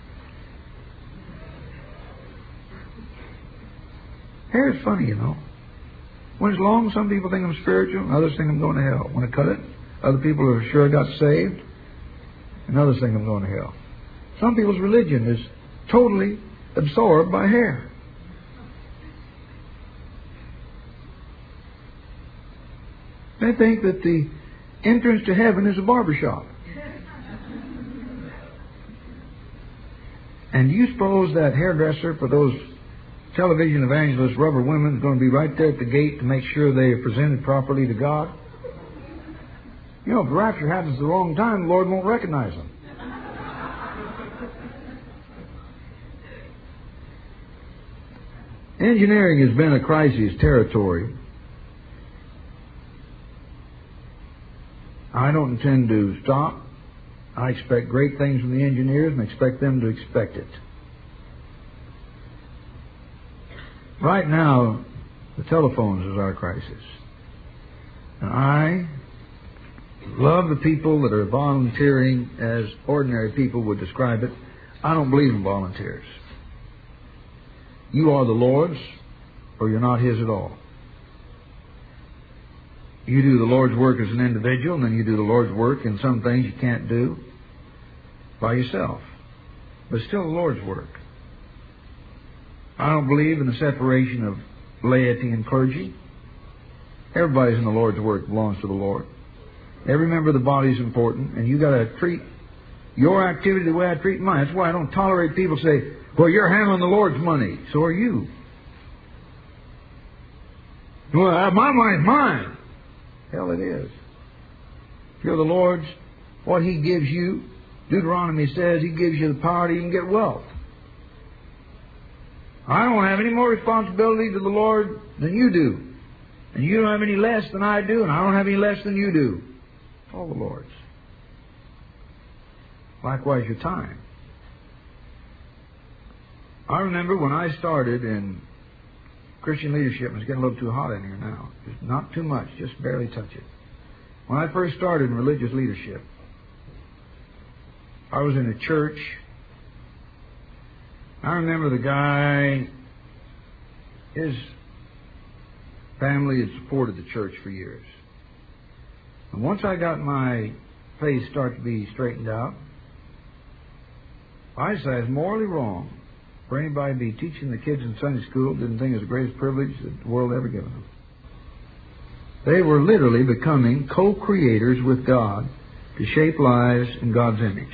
Hair is funny, you know. When it's long, some people think I'm spiritual, others think I'm going to hell. When I cut it, other people are sure I got saved, and others think I'm going to hell. Some people's religion is totally absorbed by hair. They think that the entrance to heaven is a barbershop. And do you suppose that hairdresser for those television evangelist rubber women is going to be right there at the gate to make sure they are presented properly to God? You know, if the rapture happens at the wrong time, the Lord won't recognize them. Engineering has been a crisis territory. I don't intend to stop. I expect great things from the engineers and expect them to expect it. Right now, the telephones is our crisis. And I love the people that are volunteering as ordinary people would describe it. I don't believe in volunteers. You are the Lord's, or you're not His at all. You do the Lord's work as an individual, and then you do the Lord's work in some things you can't do by yourself. But it's still the Lord's work. I don't believe in the separation of laity and clergy. Everybody's in the Lord's work belongs to the Lord. Every member of the body is important, and you got to treat your activity the way I treat mine. That's why I don't tolerate people say, well, you're handling the Lord's money. So are you. Well, my money's mine. Hell, it is. If you're the Lord's, what He gives you, Deuteronomy says He gives you the power to even get wealth. I don't have any more responsibility to the Lord than you do. And you don't have any less than I do, and I don't have any less than you do. All the Lord's. Likewise, your time. I remember when I started in Christian leadership, it's getting a little too hot in here now. Just not too much, just barely touch it. When I first started in religious leadership, I was in a church. I remember the guy, his family had supported the church for years. And once I got my face started to be straightened out, I said it's morally wrong for anybody to be teaching the kids in Sunday school. Didn't think it was the greatest privilege that the world ever given them. They were literally becoming co-creators with God to shape lives in God's image.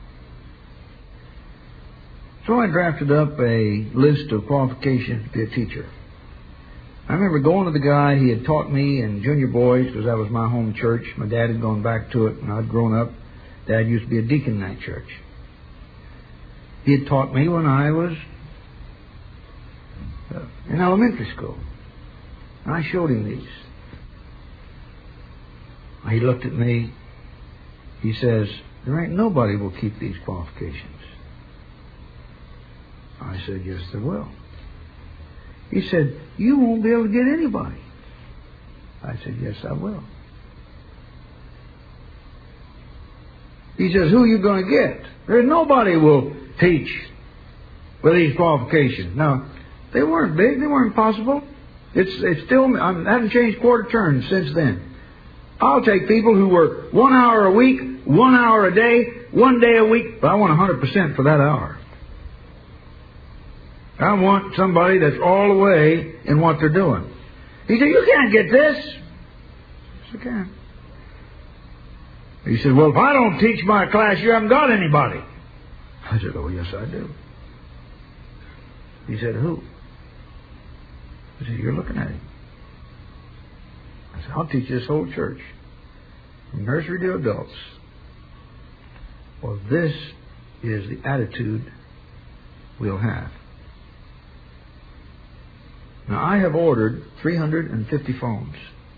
So I drafted up a list of qualifications to be a teacher. I remember going to the guy. He had taught me in junior boys because that was my home church. My dad had gone back to it, and I'd grown up. Dad used to be a deacon in that church. He had taught me when I was in elementary school. And I showed him these. He looked at me. He says, there ain't nobody will keep these qualifications. I said, yes, there will. He said, you won't be able to get anybody. I said, yes, I will. He says, who are you going to get? There's nobody will teach with these qualifications. Now, they weren't big. They weren't possible. It's still, I haven't changed quarter turns since then. I'll take people who were 1 hour a week, 1 hour a day, 1 day a week, but I want 100% for that hour. I want somebody that's all the way in what they're doing. He said, you can't get this. Yes, I can. He said, well, if I don't teach my class, you haven't got anybody. I said, oh, yes, I do. He said, who? I said, you're looking at him. I I said, I'll teach this whole church, from nursery to adults. Well, this is the attitude we'll have. Now, I have ordered 350 phones.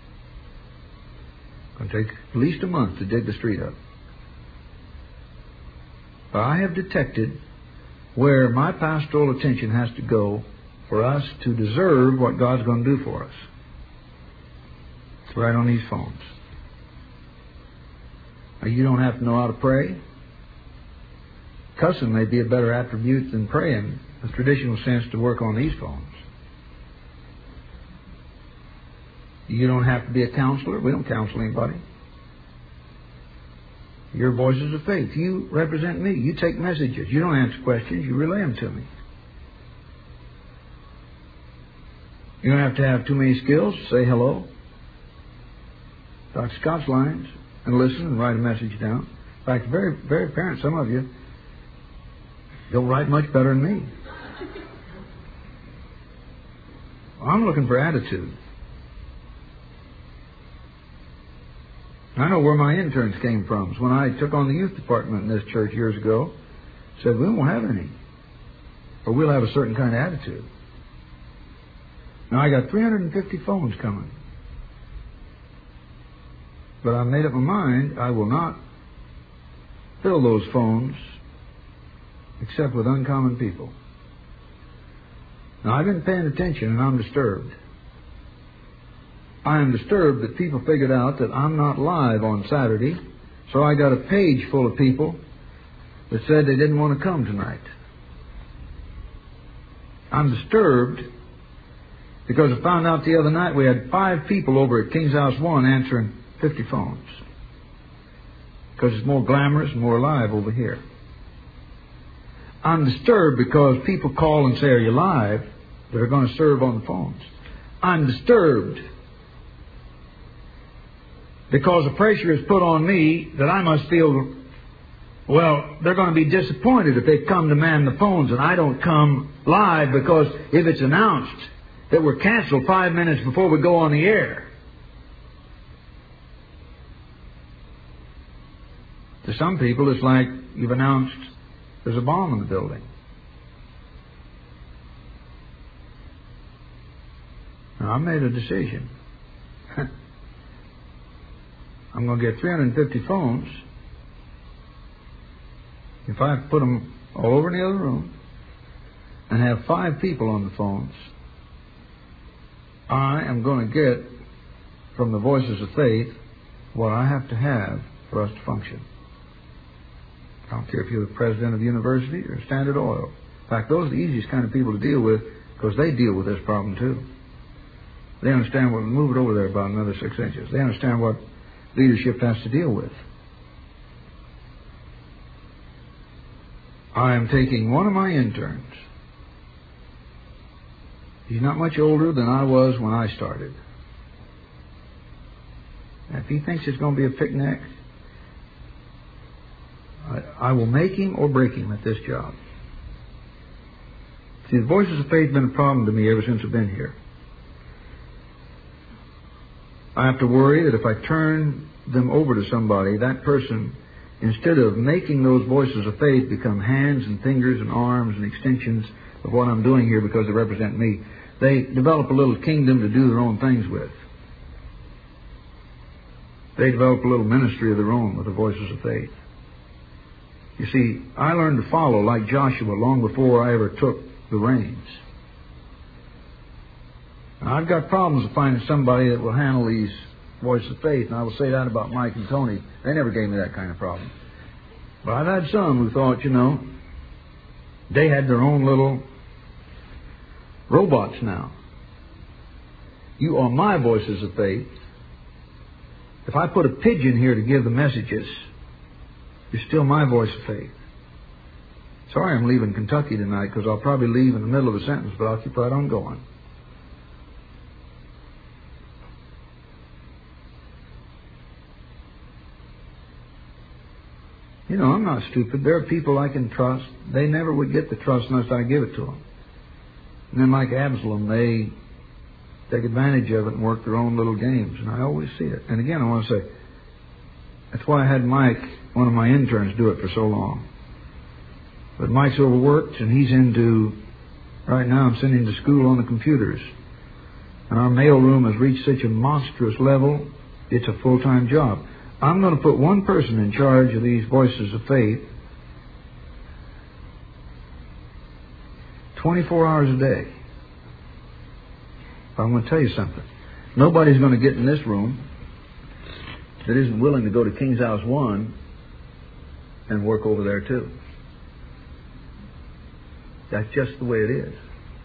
It's going to take at least a month to dig the street up. But I have detected where my pastoral attention has to go for us to deserve what God's going to do for us. It's right on these phones. Now, you don't have to know how to pray. Cussing may be a better attribute than praying, in the traditional sense, to work on these phones. You don't have to be a counselor. We don't counsel anybody. Your voices of faith. You represent me. You take messages. You don't answer questions. You relay them to me. You don't have to have too many skills to say hello, Dr. Scott's lines, and listen and write a message down. In fact, very, very apparent, some of you, you'll write much better than me. Well, I'm looking for attitude. I know where my interns came from. When I took on the youth department in this church years ago, said, we won't have any, or we'll have a certain kind of attitude. Now, I got 350 phones coming. But I made up my mind I will not fill those phones except with uncommon people. Now, I've been paying attention and I'm disturbed. I am disturbed that people figured out that I'm not live on Saturday, so I got a page full of people that said they didn't want to come tonight. I'm disturbed because I found out the other night we had 5 people over at King's House 1 answering 50 phones. Because it's more glamorous and more live over here. I'm disturbed because people call and say, are you live? That are going to serve on the phones. I'm disturbed because the pressure is put on me that I must feel, well, they're going to be disappointed if they come to man the phones and I don't come live, because if it's announced that we're canceled 5 minutes before we go on the air. To some people, it's like you've announced there's a bomb in the building. Now, I made a decision. I'm going to get 350 phones. If I put them all over in the other room and have 5 people on the phones, I am going to get from the voices of faith what I have to have for us to function. I don't care if you're the president of the university or Standard Oil. In fact, those are the easiest kind of people to deal with, because they deal with this problem too. They understand what, move it over there about another 6 inches. They understand what leadership has to deal with. I am taking one of my interns. He's not much older than I was when I started. And if he thinks it's going to be a picnic, I will make him or break him at this job. See, the voices of faith have been a problem to me ever since I've been here. I have to worry that if I turn them over to somebody, that person, instead of making those voices of faith become hands and fingers and arms and extensions of what I'm doing here because they represent me, they develop a little kingdom to do their own things with. They develop a little ministry of their own with the voices of faith. You see, I learned to follow like Joshua long before I ever took the reins. Now, I've got problems of finding somebody that will handle these voices of faith, and I will say that about Mike and Tony. They never gave me that kind of problem. But I've had some who thought, you know, they had their own little robots now. You are my voices of faith. If I put a pigeon here to give the messages, you're still my voice of faith. Sorry I'm leaving Kentucky tonight, because I'll probably leave in the middle of a sentence, but I'll keep right on going. You know, I'm not stupid. There are people I can trust. They never would get the trust unless I give it to them. And then like Absalom, they take advantage of it and work their own little games. And I always see it. And again, I want to say, that's why I had Mike, one of my interns, do it for so long. But Mike's overworked, and he's into, right now I'm sending him to school on the computers. And our mailroom has reached such a monstrous level, it's a full-time job. I'm going to put one person in charge of these Voices of Faith 24 hours a day. I'm going to tell you something. Nobody's going to get in this room that isn't willing to go to King's House 1 and work over there too. That's just the way it is.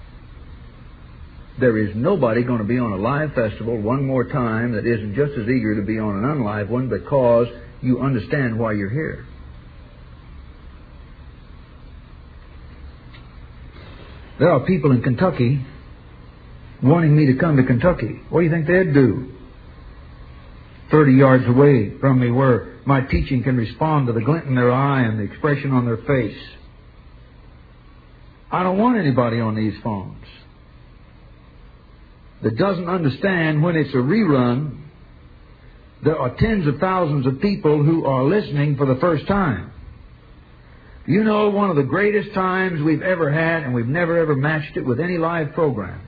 There is nobody going to be on a live festival one more time that isn't just as eager to be on an unlive one because you understand why you're here. There are people in Kentucky wanting me to come to Kentucky. What do you think they'd do? 30 yards away from me where my teaching can respond to the glint in their eye and the expression on their face. I don't want anybody on these phones that doesn't understand when it's a rerun, there are tens of thousands of people who are listening for the first time. You know, one of the greatest times we've ever had, and we've never ever matched it with any live program.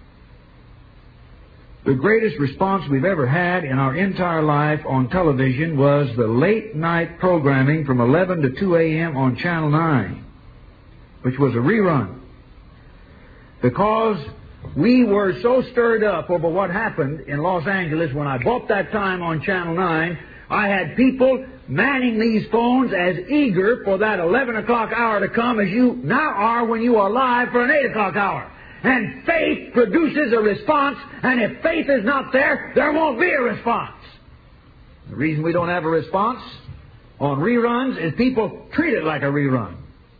The greatest response we've ever had in our entire life on television was the late night programming from 11 to 2 a.m. on Channel 9, which was a rerun. Because we were so stirred up over what happened in Los Angeles when I bought that time on Channel 9, I had people manning these phones as eager for that 11 o'clock hour to come as you now are when you are live for an 8 o'clock hour. And faith produces a response, and if faith is not there, there won't be a response. The reason we don't have a response on reruns is people treat it like a rerun.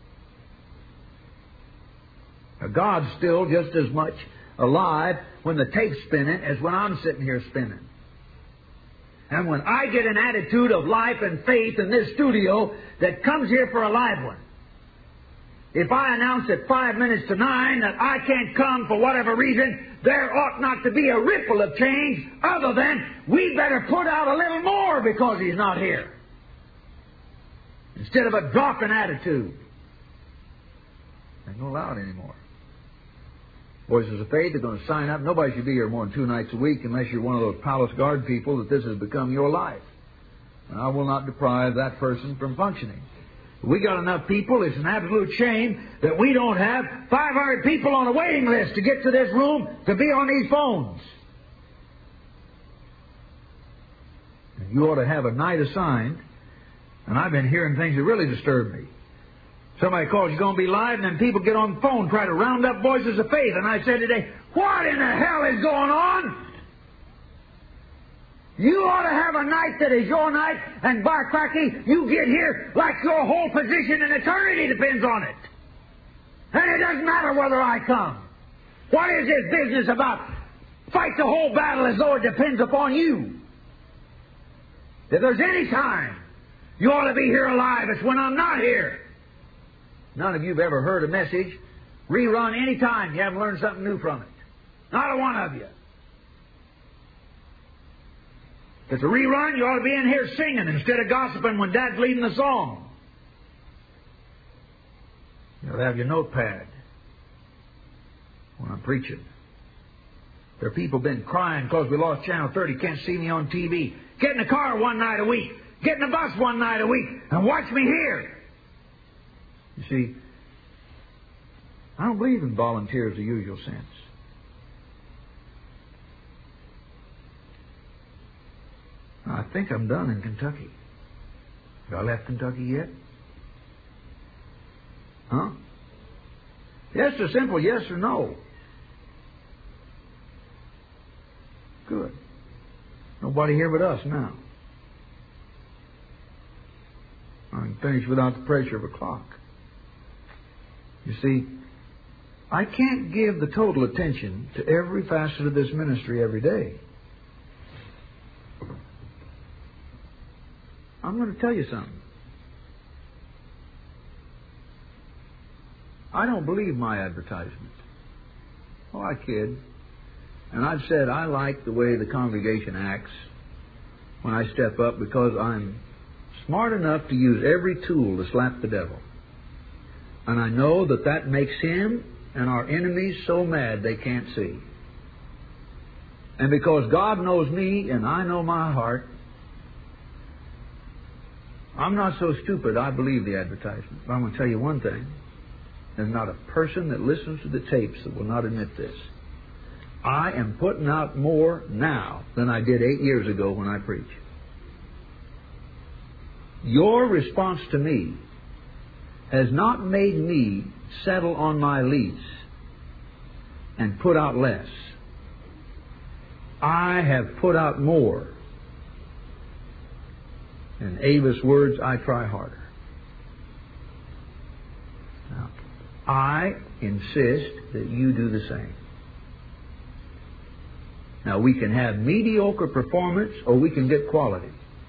Now, God's still just as much alive when the tape's spinning as when I'm sitting here spinning. And when I get an attitude of life and faith in this studio that comes here for a live one, if I announce at 5 minutes to 9 that I can't come for whatever reason, there ought not to be a ripple of change other than we better put out a little more because he's not here. Instead of a drop in attitude. I don't allow it anymore. Voices of Faith are going to sign up. Nobody should be here more than 2 nights a week unless you're one of those palace guard people that this has become your life. And I will not deprive that person from functioning. We got enough people. It's an absolute shame that we don't have 500 people on a waiting list to get to this room to be on these phones. And you ought to have a night assigned. And I've been hearing things that really disturb me. Somebody calls, you're going to be live, and then people get on the phone, try to round up Voices of Faith. And I said today, what in the hell is going on? You ought to have a night that is your night, and by cracky, you get here like your whole position in eternity depends on it. And it doesn't matter whether I come. What is this business about fight the whole battle as though it depends upon you? If there's any time you ought to be here alive, it's when I'm not here. None of you have ever heard a message rerun any time you haven't learned something new from it. Not a one of you. If it's a rerun, you ought to be in here singing instead of gossiping when Dad's leading the song. You ought to have your notepad when I'm preaching. There are people been crying because we lost Channel 30, can't see me on TV. Get in the car one night a week. Get in the bus one night a week and watch me here. You see, I don't believe in volunteers in the usual sense. I think I'm done in Kentucky. Have I left Kentucky yet? Huh? Yes, a simple yes or no. Good. Nobody here but us now. I can finish without the pressure of a clock. You see, I can't give the total attention to every facet of this ministry every day. I'm going to tell you something. I don't believe my advertisement. Oh, I kid. And I've said I like the way the congregation acts when I step up because I'm smart enough to use every tool to slap the devil. And I know that that makes him and our enemies so mad they can't see. And because God knows me and I know my heart, I'm not so stupid I believe the advertisement. But I'm going to tell you one thing. There's not a person that listens to the tapes that will not admit this. I am putting out more now than I did 8 years ago when I preached. Your response to me has not made me settle on my lease and put out less. I have put out more. In Ava's words, I try harder. Now, I insist that you do the same. Now, we can have mediocre performance or we can get quality.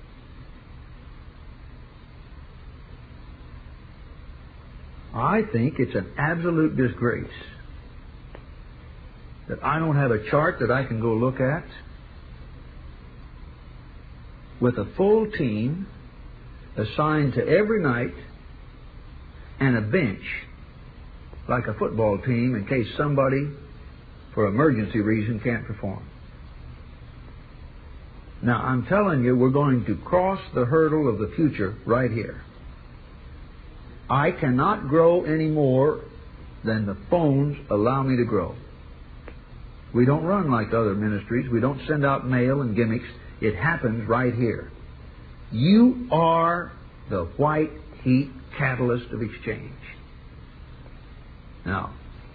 I think it's an absolute disgrace that I don't have a chart that I can go look at with a full team assigned to every night and a bench like a football team in case somebody, for emergency reason, can't perform. Now, I'm telling you, we're going to cross the hurdle of the future right here. I cannot grow any more than the phones allow me to grow. We don't run like other ministries. We don't send out mail and gimmicks. It happens right here. You are the white heat catalyst of exchange. Now,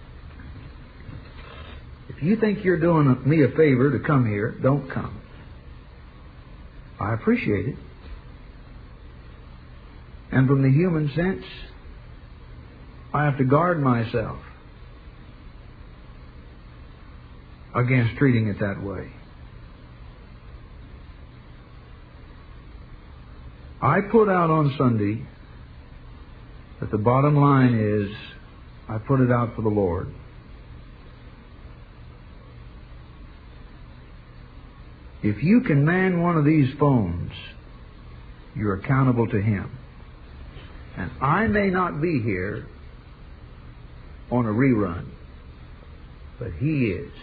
if you think you're doing me a favor to come here, don't come. I appreciate it. And from the human sense, I have to guard myself against treating it that way. I put out on Sunday that the bottom line is I put it out for the Lord. If you can man one of these phones, you're accountable to Him. And I may not be here on a rerun, but He is.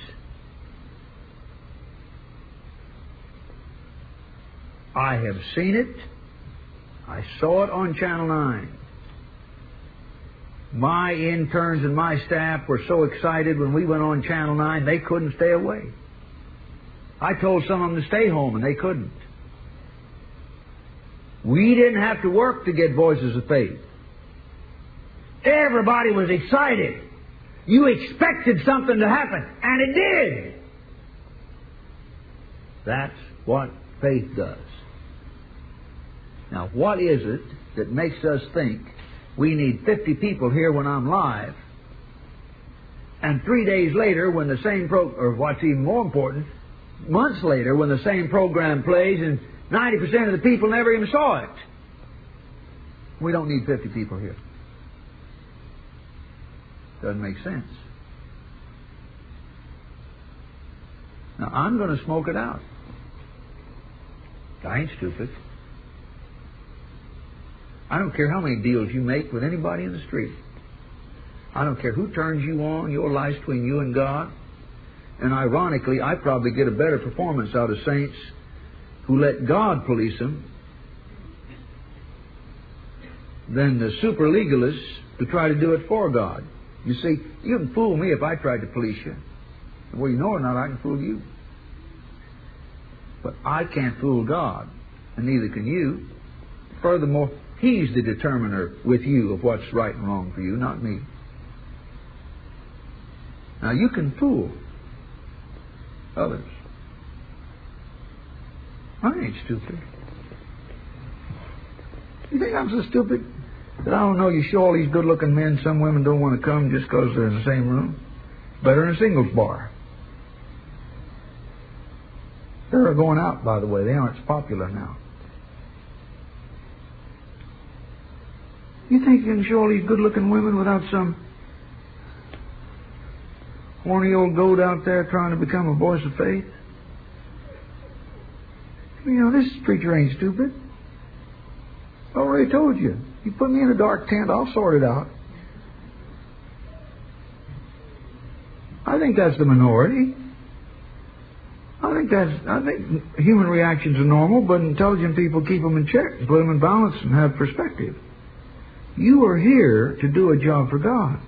I have seen it. I saw it on Channel 9. My interns and my staff were so excited when we went on Channel 9, they couldn't stay away. I told some of them to stay home, and they couldn't. We didn't have to work to get Voices of Faith. Everybody was excited. You expected something to happen, and it did. That's what faith does. Now, what is it that makes us think we need 50 people here when I'm live, and 3 days later when the same or what's even more important, months later when the same program plays and 90% of the people never even saw it? We don't need 50 people here. Doesn't make sense. Now, I'm going to smoke it out. I ain't stupid. I don't care how many deals you make with anybody in the street. I don't care who turns you on. Your life's between you and God. And ironically, I probably get a better performance out of saints who let God police them than the super legalists who try to do it for God. You see, you can fool me if I tried to police you. Well, you know or not, I can fool you. But I can't fool God, and neither can you. Furthermore, He's the determiner with you of what's right and wrong for you, not me. Now, you can fool others. I ain't stupid. You think I'm so stupid that I don't know you show all these good-looking men, some women don't want to come just because they're in the same room? Better than a singles bar. They're going out, by the way. They aren't as popular now. You think you can show all these good-looking women without some horny old goat out there trying to become a voice of faith? You know, this preacher ain't stupid. I already told you. You put me in a dark tent, I'll sort it out. I think that's the minority. I think human reactions are normal, but intelligent people keep them in check and put them in balance and have perspective. You are here to do a job for God.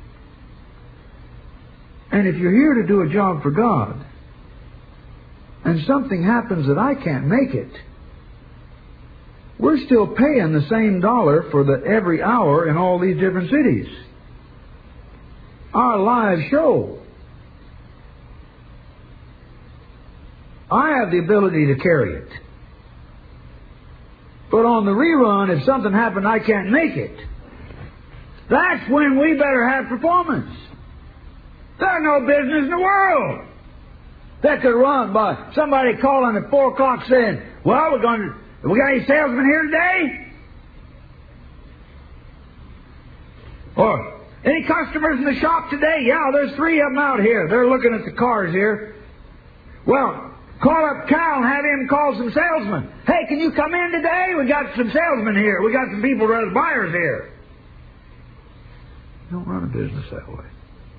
And if you're here to do a job for God, and something happens that I can't make it, we're still paying the same dollar for every hour in all these different cities. Our live show. I have the ability to carry it. But on the rerun, if something happened I can't make it, that's when we better have performance. There's no business in the world that could run by somebody calling at 4 o'clock saying, well, we got any salesmen here today? Or, any customers in the shop today? Yeah, there's 3 of them out here. They're looking at the cars here. Well, call up Cal and have him call some salesmen. Hey, can you come in today? We got some salesmen here. We got some people as buyers here. You don't run a business that way.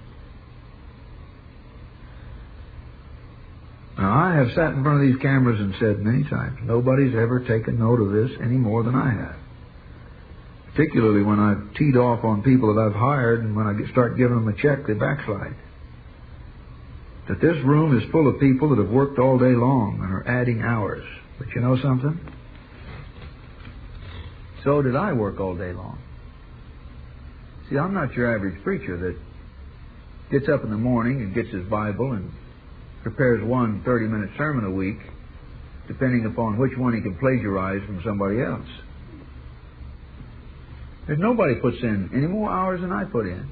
Now, I have sat in front of these cameras and said many times, nobody's ever taken note of this any more than I have. Particularly when I've teed off on people that I've hired, and when I start giving them a check, they backslide. That this room is full of people that have worked all day long and are adding hours. But you know something? So did I work all day long. See, I'm not your average preacher that gets up in the morning and gets his Bible and prepares one 30-minute sermon a week, depending upon which one he can plagiarize from somebody else. There's nobody puts in any more hours than I put in.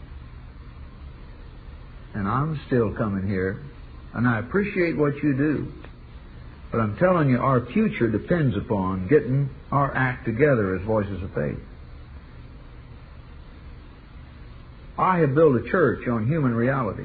And I'm still coming here, and I appreciate what you do. But I'm telling you, our future depends upon getting our act together as voices of faith. I have built a church on human reality.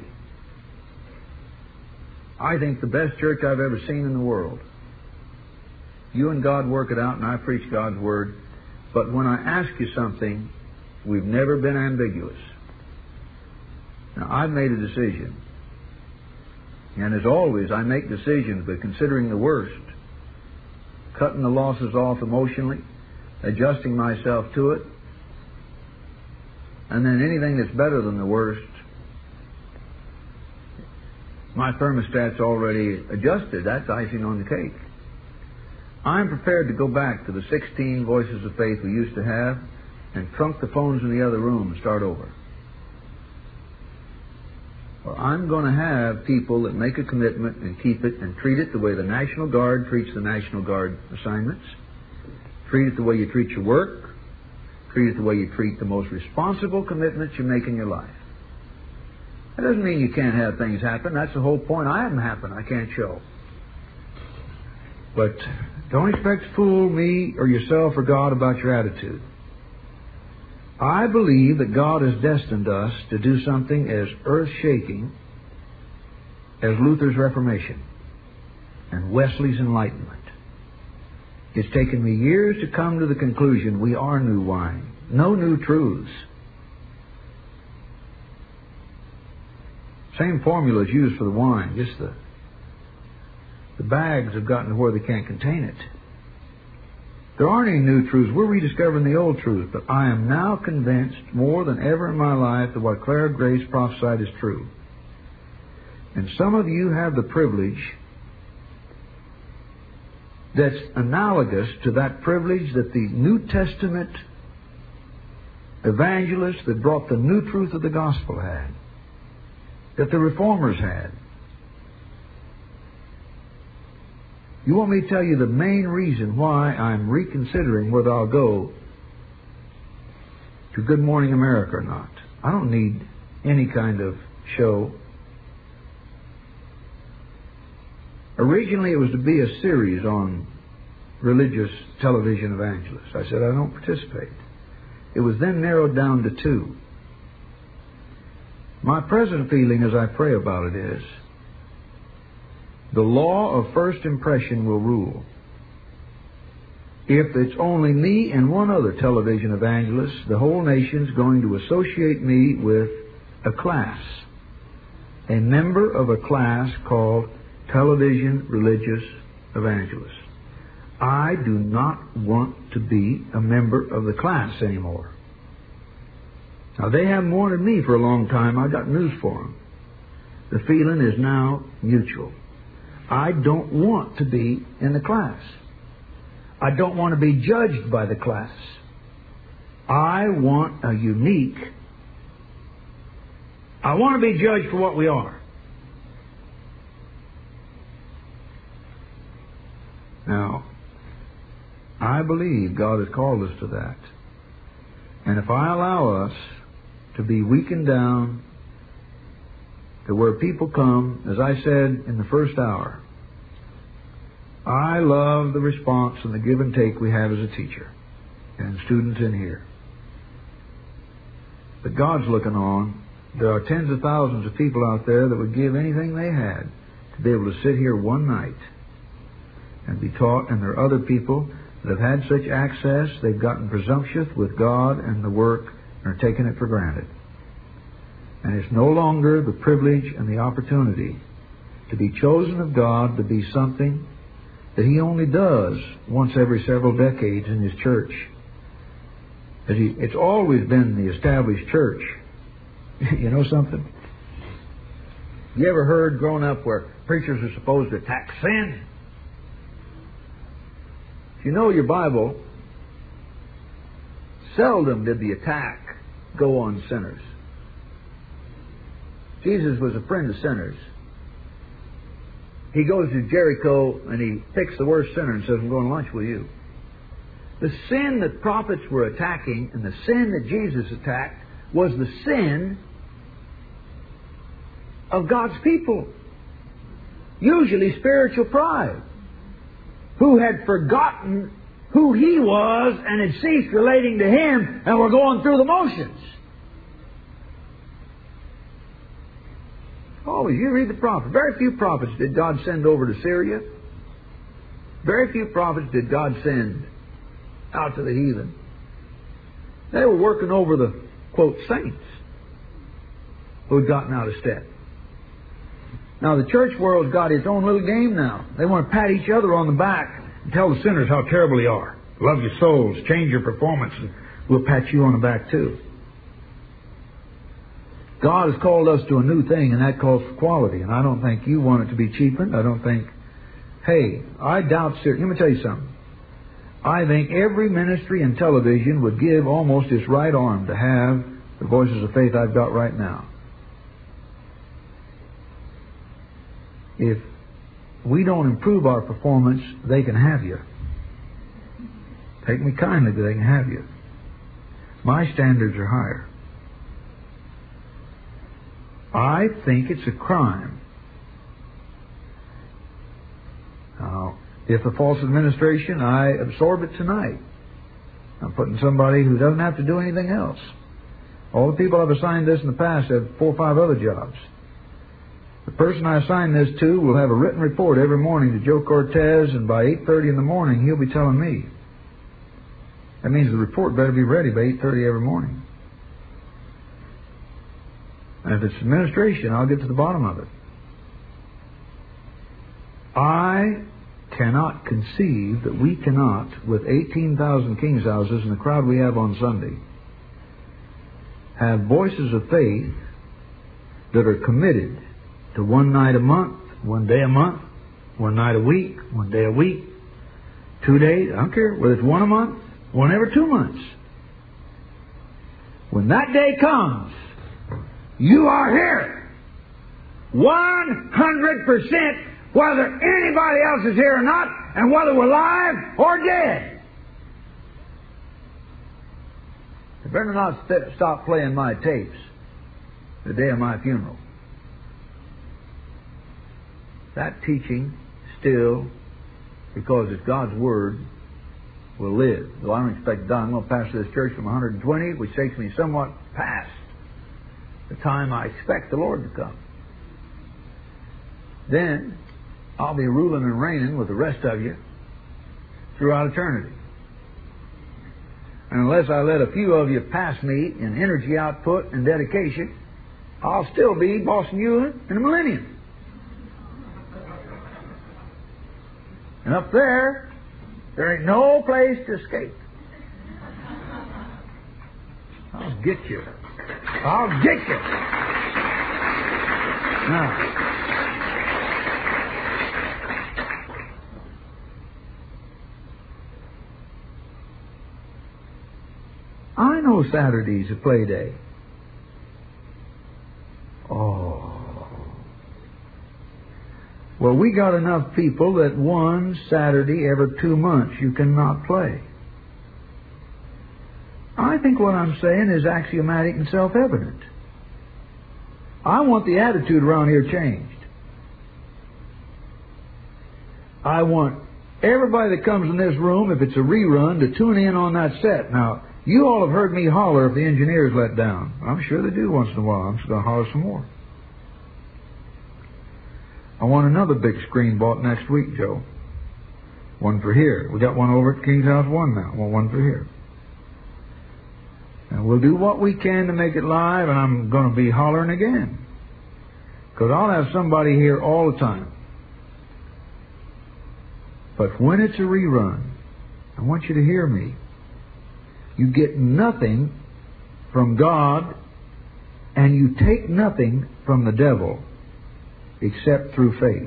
I think the best church I've ever seen in the world. You and God work it out, and I preach God's Word. But when I ask you something, we've never been ambiguous. Now, I've made a decision. And as always, I make decisions by considering the worst, cutting the losses off emotionally, adjusting myself to it, and then anything that's better than the worst, my thermostat's already adjusted. That's icing on the cake. I'm prepared to go back to the 16 voices of faith we used to have and trunk the phones in the other room and start over. Or I'm going to have people that make a commitment and keep it and treat it the way the National Guard treats the National Guard assignments. Treat it the way you treat your work. Treat it the way you treat the most responsible commitments you make in your life. That doesn't mean you can't have things happen. That's the whole point. I haven't happened. I can't show. But don't expect to fool me or yourself or God about your attitude. I believe that God has destined us to do something as earth-shaking as Luther's Reformation and Wesley's Enlightenment. It's taken me years to come to the conclusion we are new wine, no new truths. Same formula is used for the wine, just the bags have gotten to where they can't contain it. There aren't any new truths. We're rediscovering the old truth. But I am now convinced more than ever in my life that what Clara Grace prophesied is true. And some of you have the privilege that's analogous to that privilege that the New Testament evangelists that brought the new truth of the gospel had, that the reformers had. You want me to tell you the main reason why I'm reconsidering whether I'll go to Good Morning America or not? I don't need any kind of show. Originally, it was to be a series on religious television evangelists. I said, I don't participate. It was then narrowed down to 2. My present feeling as I pray about it is the law of first impression will rule. If it's only me and one other television evangelist, the whole nation's going to associate me with a class, a member of a class called television religious evangelists. I do not want to be a member of the class anymore. Now, they haven't wanted me for a long time. I got news for them. The feeling is now mutual. I don't want to be in the class. I don't want to be judged by the class. I want a unique. I want to be judged for what we are. Now, I believe God has called us to that. And if I allow us to be weakened down to where people come, as I said in the first hour, I love the response and the give and take we have as a teacher and students in here. But God's looking on. There are tens of thousands of people out there that would give anything they had to be able to sit here one night and be taught, and there are other people that have had such access, they've gotten presumptuous with God and the work and are taking it for granted. And it's no longer the privilege and the opportunity to be chosen of God to be something that He only does once every several decades in His church. It's always been the established church. You know something? You ever heard growing up where preachers are supposed to attack sin? If you know your Bible, seldom did the attack go on sinners. Jesus was a friend of sinners. He goes to Jericho and he picks the worst sinner and says, I'm going to lunch with you. The sin that prophets were attacking and the sin that Jesus attacked was the sin of God's people. Usually spiritual pride. Who had forgotten who He was and had ceased relating to Him and were going through the motions. Always, you read the prophets. Very few prophets did God send over to Syria. Very few prophets did God send out to the heathen. They were working over the, quote, saints who had gotten out of step. Now, the church world's got its own little game now. They want to pat each other on the back and tell the sinners how terrible you are. Love your souls, change your performance, and we'll pat you on the back too. God has called us to a new thing, and that calls for quality. And I don't think you want it to be cheapened. I don't think, hey, I doubt seriously. Let me tell you something. I think every ministry in television would give almost its right arm to have the Voices of Faith I've got right now. If we don't improve our performance, they can have you. Take me kindly, but they can have you. My standards are higher. I think it's a crime. Now, if a false administration, I absorb it tonight. I'm putting somebody who doesn't have to do anything else. All the people I've assigned this in the past have 4 or 5 other jobs. The person I assign this to will have a written report every morning to Joe Cortez, and by 8:30 in the morning, he'll be telling me. That means the report better be ready by 8:30 every morning. And if it's administration, I'll get to the bottom of it. I cannot conceive that we cannot, with 18,000 King's houses and the crowd we have on Sunday, have voices of faith that are committed to one night a month, one day a month, one night a week, one day a week, 2 days, I don't care, whether it's one a month, one every 2 months. When that day comes, you are here. 100%, whether anybody else is here or not, and whether we're alive or dead. You better not stop playing my tapes the day of my funeral. That teaching still, because it's God's Word, will live. Though I don't expect to die. I'm going to pastor this church from 120, which takes me somewhat past the time I expect the Lord to come. Then I'll be ruling and reigning with the rest of you throughout eternity. And unless I let a few of you pass me in energy output and dedication, I'll still be bossing you in a millennium. And up there ain't no place to escape. I'll get you. I'll get you. Now, I know Saturday's a play day. Oh. Well, we got enough people that one Saturday every 2 months you cannot play. I think what I'm saying is axiomatic and self-evident. I want the attitude around here changed. I want everybody that comes in this room, if it's a rerun, to tune in on that set. Now, you all have heard me holler if the engineer's let down. I'm sure they do once in a while. I'm just going to holler some more. I want another big screen bought next week, Joe. One for here. We got one over at King's House 1 now. Well, one for here. And we'll do what we can to make it live, and I'm going to be hollering again. Because I'll have somebody here all the time. But when it's a rerun, I want you to hear me. You get nothing from God, and you take nothing from the devil except through faith.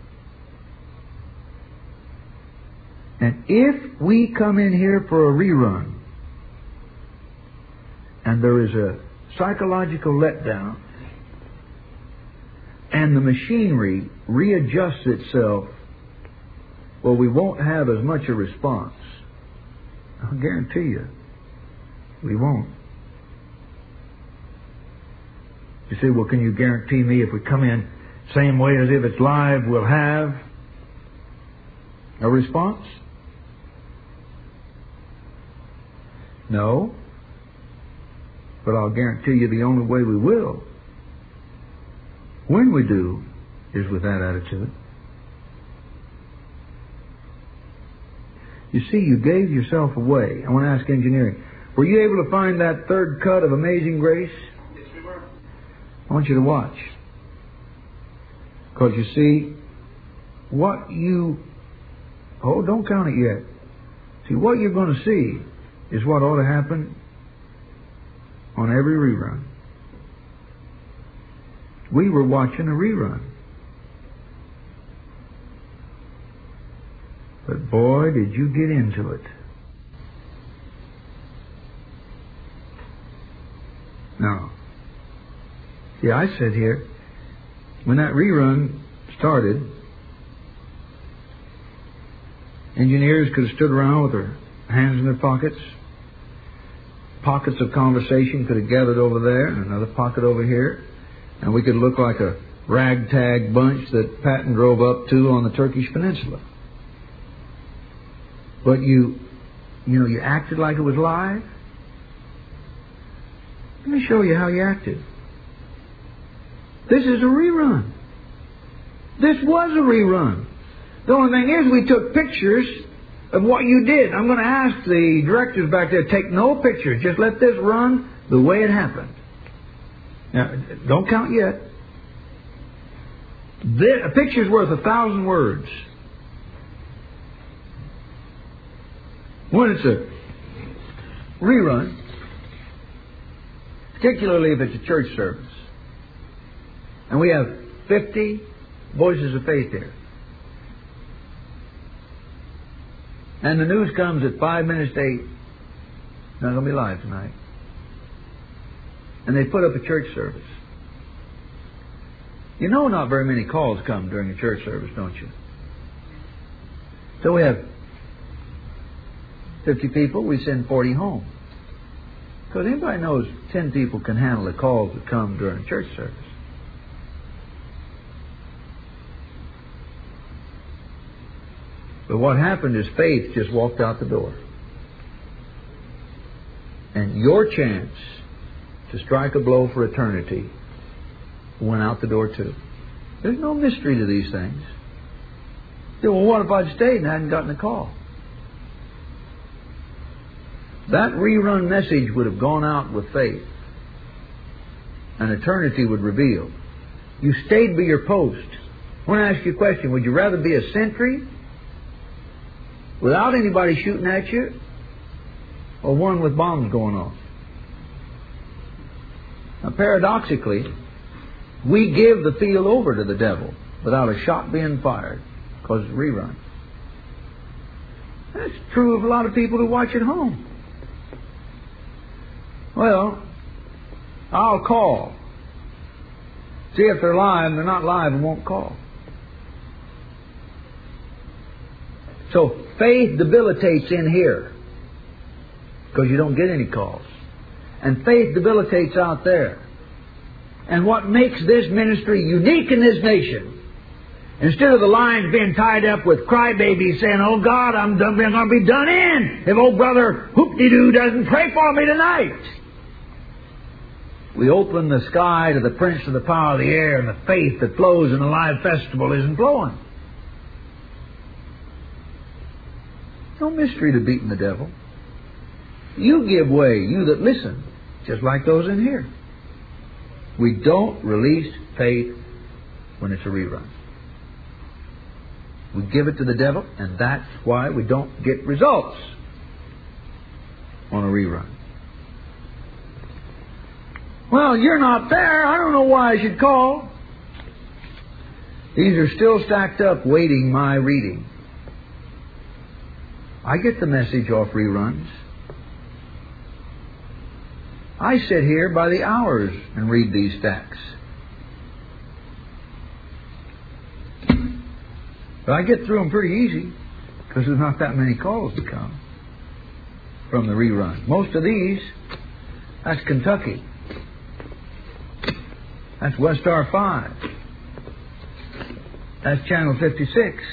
And if we come in here for a rerun, and there is a psychological letdown, and the machinery readjusts itself, well, we won't have as much a response. I'll guarantee you, we won't. You say, well, can you guarantee me if we come in same way as if it's live, we'll have a response? No. But I'll guarantee you the only way we will, when we do, is with that attitude. You see, you gave yourself away. I want to ask engineering, were you able to find that third cut of Amazing Grace? Yes, we were. I want you to watch. Because you see, what you... Oh, don't count it yet. See, what you're going to see is what ought to happen on every rerun. We were watching a rerun. But boy, did you get into it. Now, see, I said here, when that rerun started, engineers could have stood around with their hands in their pockets. Pockets of conversation could have gathered over there and another pocket over here. And we could look like a ragtag bunch that Patton drove up to on the Turkish Peninsula. But you acted like it was live. Let me show you how you acted. This is a rerun. This was a rerun. The only thing is we took pictures of what you did. I'm going to ask the directors back there, take no pictures. Just let this run the way it happened. Now, don't count yet. A picture's worth 1,000 words. When it's a rerun, particularly if it's a church service, and we have 50 voices of faith here, and the news comes at 5 minutes to 8, not going to be live tonight, and they put up a church service. You know not very many calls come during a church service, don't you? So we have 50 people, we send 40 home. Because anybody knows 10 people can handle the calls that come during a church service. But what happened is faith just walked out the door. And your chance to strike a blow for eternity went out the door too. There's no mystery to these things. Well, what if I'd stayed and hadn't gotten a call? That rerun message would have gone out with faith, and eternity would reveal. You stayed by your post. I want to ask you a question. Would you rather be a sentry without anybody shooting at you, or one with bombs going off? Now, paradoxically, we give the field over to the devil without a shot being fired because it's a rerun. That's true of a lot of people who watch at home. Well, I'll call. See if they're live, and they're not live and won't call. So faith debilitates in here because you don't get any calls. And faith debilitates out there. And what makes this ministry unique in this nation, instead of the lines being tied up with crybabies saying, "Oh God, I'm going to be done in if old brother Hoop-de-Doo doesn't pray for me tonight," we open the sky to the prince of the power of the air, and the faith that flows in the live festival isn't flowing. No mystery to beating the devil. You give way, you that listen, just like those in here. We don't release faith when it's a rerun. We give it to the devil, and that's why we don't get results on a rerun. Well, you're not there. I don't know why I should call. These are still stacked up waiting my reading. I get the message off reruns. I sit here by the hours and read these stacks. But I get through them pretty easy because there's not that many calls to come from the rerun. Most of these, that's Kentucky. That's West R5. That's Channel 56.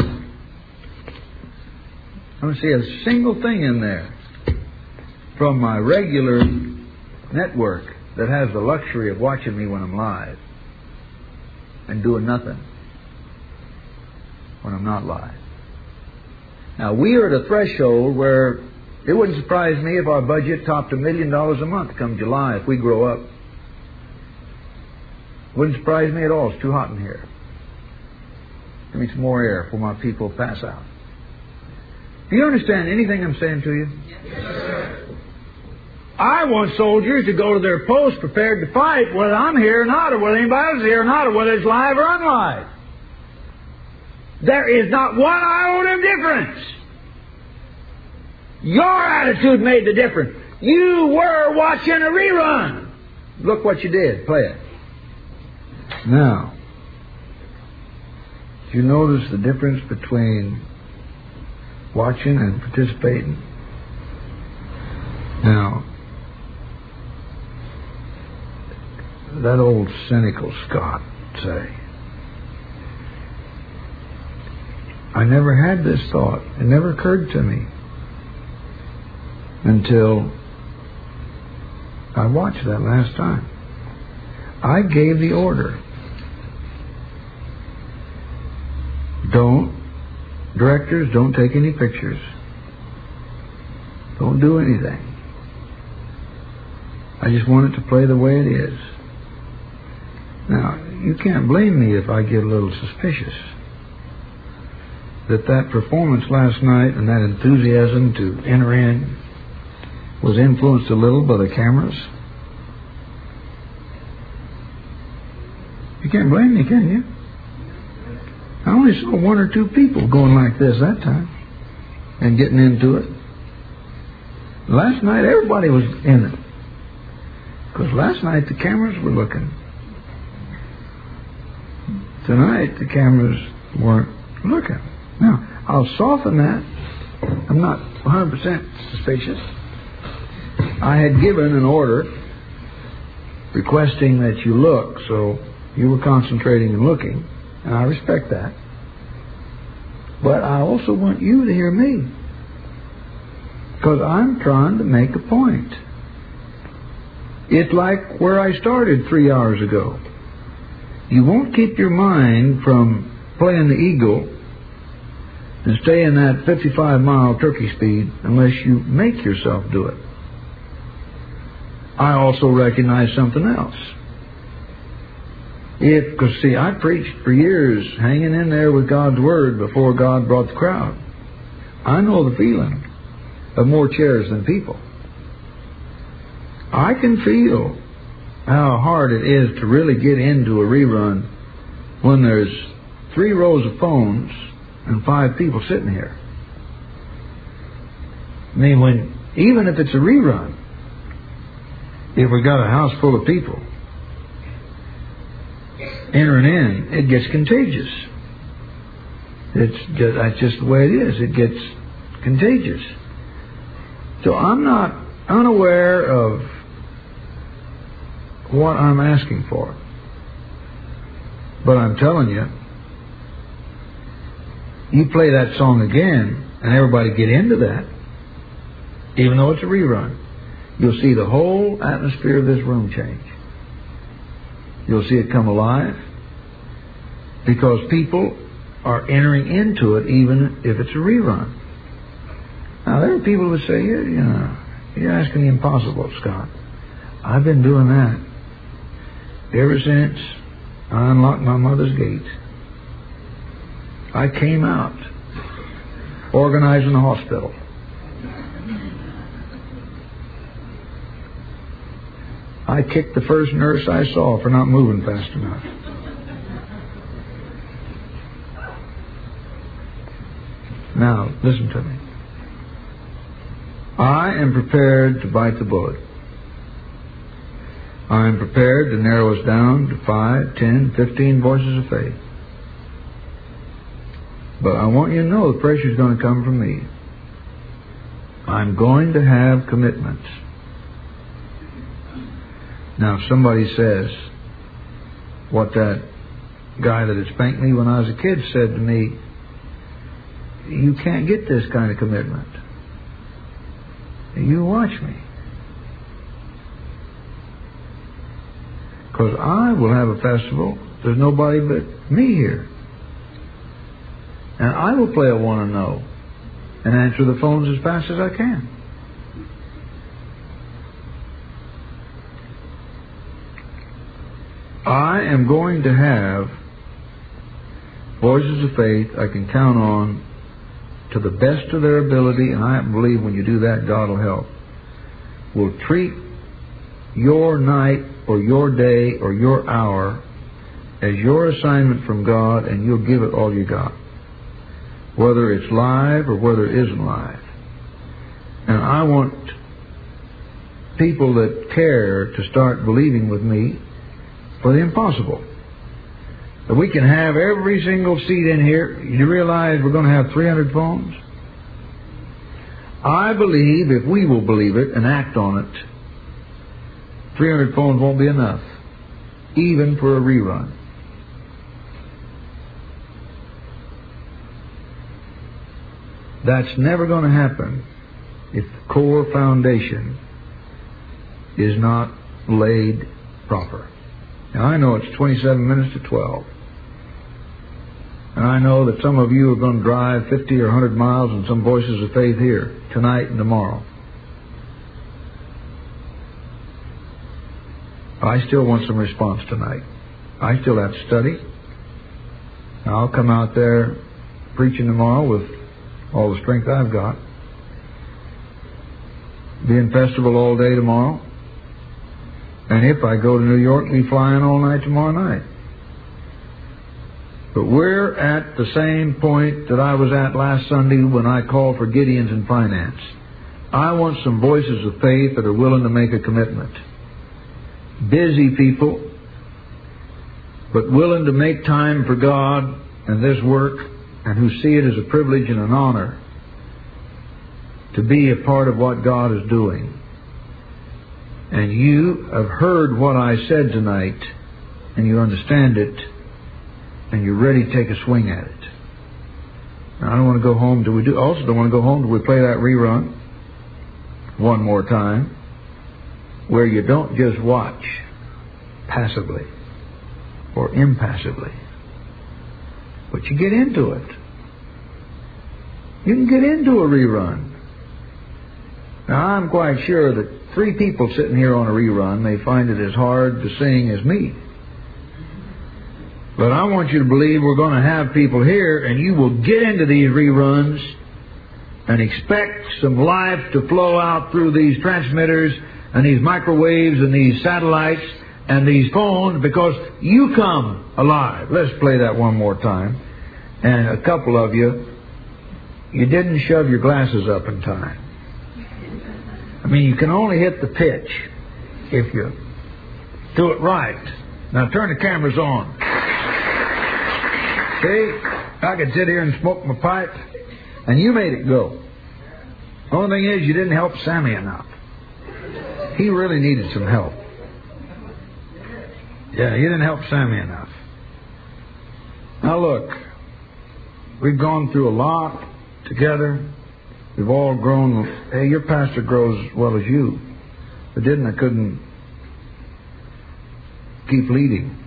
I don't see a single thing in there from my regular network that has the luxury of watching me when I'm live and doing nothing when I'm not live. Now, we are at a threshold where it wouldn't surprise me if our budget topped $1 million a month come July if we grow up. Wouldn't surprise me at all. It's too hot in here. Give me some more air before my people pass out. Do you understand anything I'm saying to you? Yes, sir. I want soldiers to go to their post prepared to fight, whether I'm here or not, or whether anybody else is here or not, or whether it's live or unlive. There is not one iota of difference. Your attitude made the difference. You were watching a rerun. Look what you did. Play it. Now, do you notice the difference between watching and participating? Now, that old cynical Scott say, I never had this thought. It never occurred to me until I watched that last time. I gave the order. Directors, don't take any pictures. Don't do anything. I just want it to play the way it is. Now, you can't blame me if I get a little suspicious that performance last night and that enthusiasm to enter in was influenced a little by the cameras. You can't blame me, can you? I only saw one or two people going like this that time and getting into it. Last night, everybody was in it. Because last night, the cameras were looking. Tonight, the cameras weren't looking. Now, I'll soften that. I'm not 100% suspicious. I had given an order requesting that you look, so you were concentrating and looking, and I respect that. But I also want you to hear me, because I'm trying to make a point. It's like where I started 3 hours ago. You won't keep your mind from playing the eagle and stay in that 55-mile turkey speed unless you make yourself do it. I also recognize something else. Because, see, I preached for years hanging in there with God's Word before God brought the crowd. I know the feeling of more chairs than people. I can feel how hard it is to really get into a rerun when there's 3 rows of phones and 5 people sitting here. I mean, even if it's a rerun, if we got a house full of people entering in, it gets contagious. That's just the way it is. It gets contagious. So I'm not unaware of what I'm asking for. But I'm telling you, you play that song again and everybody get into that, even though it's a rerun, you'll see the whole atmosphere of this room change. You'll see it come alive because people are entering into it even if it's a rerun. Now, there are people who say, you're asking the impossible, Scott. I've been doing that ever since I unlocked my mother's gate. I came out organizing the hospital. I kicked the first nurse I saw for not moving fast enough. Now, listen to me. I am prepared to bite the bullet. I am prepared to narrow us down to 5, 10, 15 voices of faith. But I want you to know the pressure is going to come from me. I'm going to have commitments. Now, if somebody says what that guy that had spanked me when I was a kid said to me, you can't get this kind of commitment. You watch me. Because I will have a festival. There's nobody but me here. And I will play a want to know and answer the phones as fast as I can. I am going to have voices of faith I can count on to the best of their ability, and I believe when you do that, God will help. Will treat your night or your day or your hour as your assignment from God, and you'll give it all you got, whether it's live or whether it isn't live. And I want people that care to start believing with me for the impossible. That we can have every single seat in here. You realize we're going to have 300 phones? I believe if we will believe it and act on it, 300 phones won't be enough, even for a rerun. That's never going to happen if the core foundation is not laid proper. Now, I know it's 27 minutes to 12. And I know that some of you are going to drive 50 or 100 miles in some voices of faith here tonight and tomorrow. I still want some response tonight. I still have to study. I'll come out there preaching tomorrow with all the strength I've got. Be in festival all day tomorrow. And if I go to New York, be flying all night tomorrow night. But we're at the same point that I was at last Sunday when I called for Gideons in finance. I want some voices of faith that are willing to make a commitment. Busy people, but willing to make time for God and this work, and who see it as a privilege and an honor to be a part of what God is doing. And you have heard what I said tonight, and you understand it, and you're ready to take a swing at it. Now, I don't want to go home till we do. Also, don't want to go home till we play that rerun one more time. where you don't just watch passively or impassively, but you get into it. You can get into a rerun. Now, I'm quite sure that 3 people sitting here on a rerun may find it as hard to sing as me. But I want you to believe we're going to have people here, and you will get into these reruns and expect some life to flow out through these transmitters and these microwaves and these satellites and these phones, because you come alive. Let's play that one more time. And a couple of you didn't shove your glasses up in time. I mean, you can only hit the pitch if you do it right. Now turn the cameras on. See, I could sit here and smoke my pipe, and you made it go. The only thing is, you didn't help Sammy enough. He really needed some help. Yeah, you didn't help Sammy enough. Now look, we've gone through a lot together. We've all grown. Hey, your pastor grows as well as you. If it didn't, I couldn't keep leading.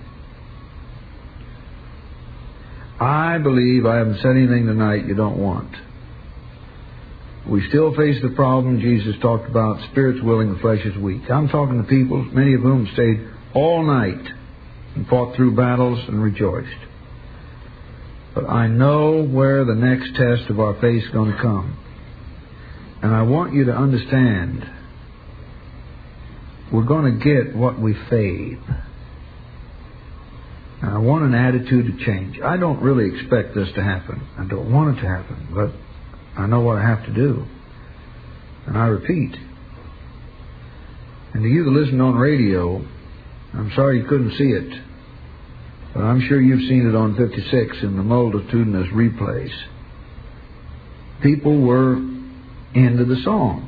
I believe I haven't said anything tonight you don't want. We still face the problem Jesus talked about, spirit's willing, the flesh is weak. I'm talking to people, many of whom stayed all night and fought through battles and rejoiced. But I know where the next test of our faith is going to come. And I want you to understand, we're going to get what we fade. And I want an attitude to change. I don't really expect this to happen. I don't want it to happen, but I know what I have to do. And I repeat. And to you that listen on radio, I'm sorry you couldn't see it, but I'm sure you've seen it on 56 in the multitudinous replays. People were into the song.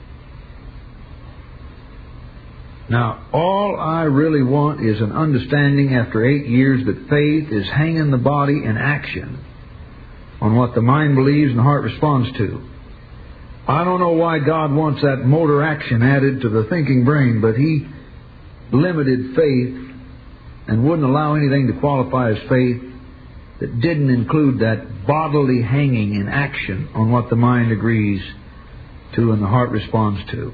Now, all I really want is an understanding after 8 years that faith is hanging the body in action on what the mind believes and the heart responds to. I don't know why God wants that motor action added to the thinking brain, but He limited faith and wouldn't allow anything to qualify as faith that didn't include that bodily hanging in action on what the mind agrees to and the heart responds to.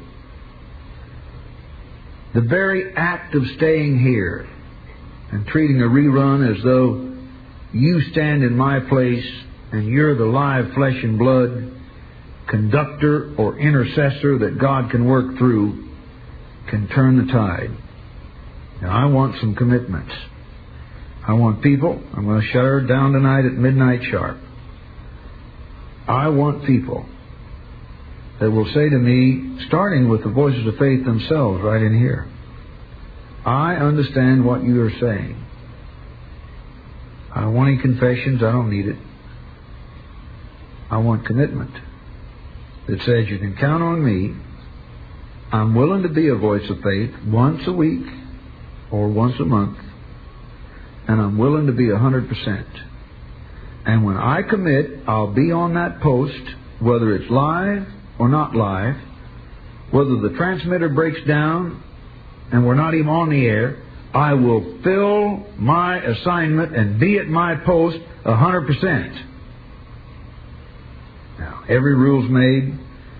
The very act of staying here and treating a rerun as though you stand in my place and you're the live flesh and blood conductor or intercessor that God can work through can turn the tide. Now, I want some commitments. I want people. I'm going to shut her down tonight at midnight sharp. I want people that will say to me, starting with the voices of faith themselves right in here, I understand what you are saying. I don't want any confessions. I don't need it. I want commitment that says you can count on me. I'm willing to be a voice of faith once a week or once a month, and I'm willing to be 100%. And when I commit, I'll be on that post, whether it's live or not live, whether the transmitter breaks down and we're not even on the air, I will fill my assignment and be at my post 100%. Now, every rule's made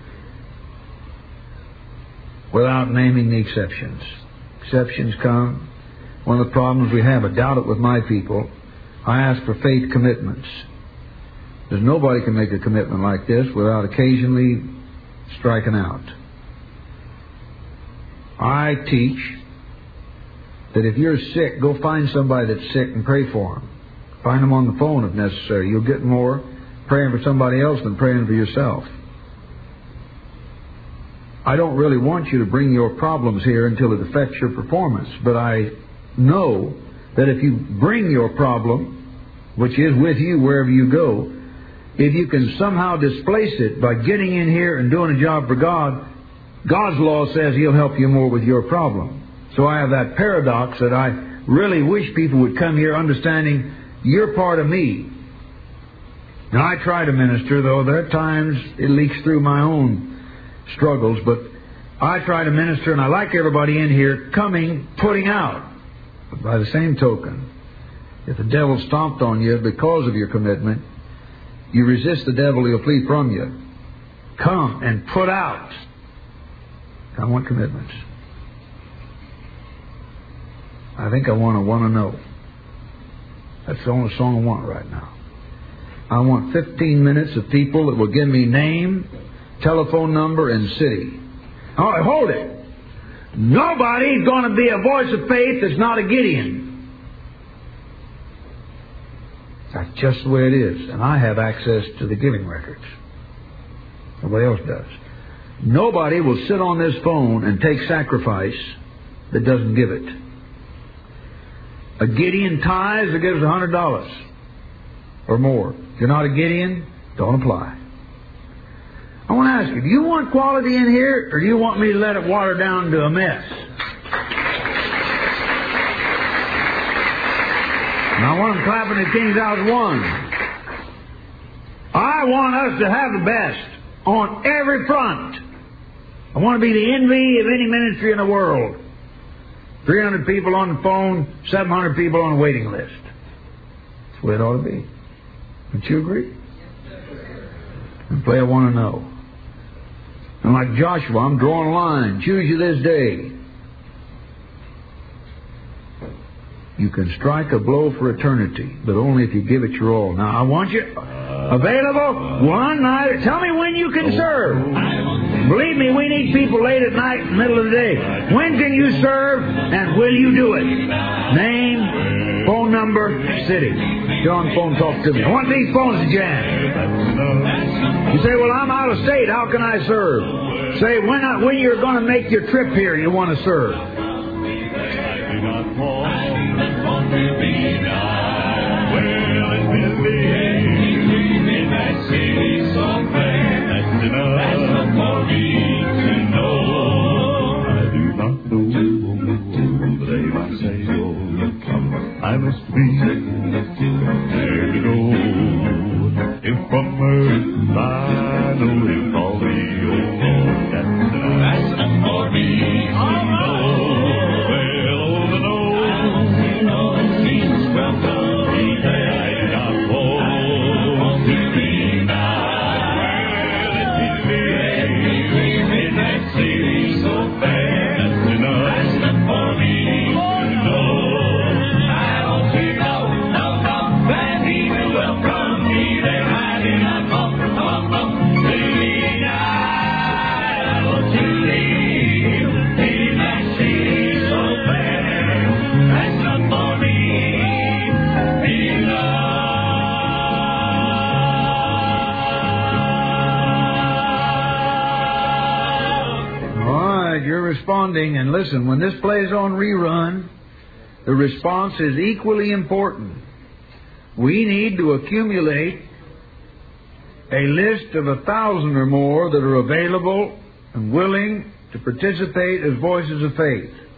without naming the exceptions. Exceptions come. One of the problems we have, I doubt it with my people, I ask for faith commitments. There's nobody can make a commitment like this without occasionally striking out. I teach that if you're sick, go find somebody that's sick and pray for them. Find them on the phone if necessary. You'll get more praying for somebody else than praying for yourself. I don't really want you to bring your problems here until it affects your performance, but I know that if you bring your problem, which is with you wherever you go, if you can somehow displace it by getting in here and doing a job for God, God's law says He'll help you more with your problem. So I have that paradox that I really wish people would come here understanding you're part of me. Now, I try to minister, though there are times it leaks through my own struggles, but I try to minister, and I like everybody in here coming, putting out. But by the same token, if the devil stomped on you because of your commitment, you resist the devil, he'll flee from you. Come and put out. I want commitments. I think I want to know. That's the only song I want right now. I want 15 minutes of people that will give me name, telephone number, and city. Oh, hold it. Nobody's going to be a voice of faith that's not a Gideon. That's just the way it is. And I have access to the giving records. Nobody else does. Nobody will sit on this phone and take sacrifice that doesn't give it. A Gideon tithes that gives $100 or more. If you're not a Gideon, don't apply. I want to ask you, do you want quality in here, or do you want me to let it water down to a mess? Now, I want them clapping at King's House 1. I want us to have the best on every front. I want to be the envy of any ministry in the world. 300 people on the phone, 700 people on a waiting list. That's the way it ought to be. Don't you agree? And play I want to know. And like Joshua, I'm drawing a line. Choose you this day. You can strike a blow for eternity, but only if you give it your all. Now, I want you available one night. Tell me when you can serve. Believe me, we need people late at night, middle of the day. When can you serve, and will you do it? Name, phone number, city. Get on the phone, talk to me. I want these phones to jam. You say, well, I'm out of state. How can I serve? Say, when you're going to make your trip here, you want to serve. I must be there to go. If from earth I know He'll call me, oh Lord, that's enough for me. Well, no, Jesus welcome me there. I do not want to be now. Well, let me live in that city so fair. That's enough for me. Responding, and listen, when this plays on rerun, the response is equally important. We need to accumulate a list of 1,000 or more that are available and willing to participate as voices of faith.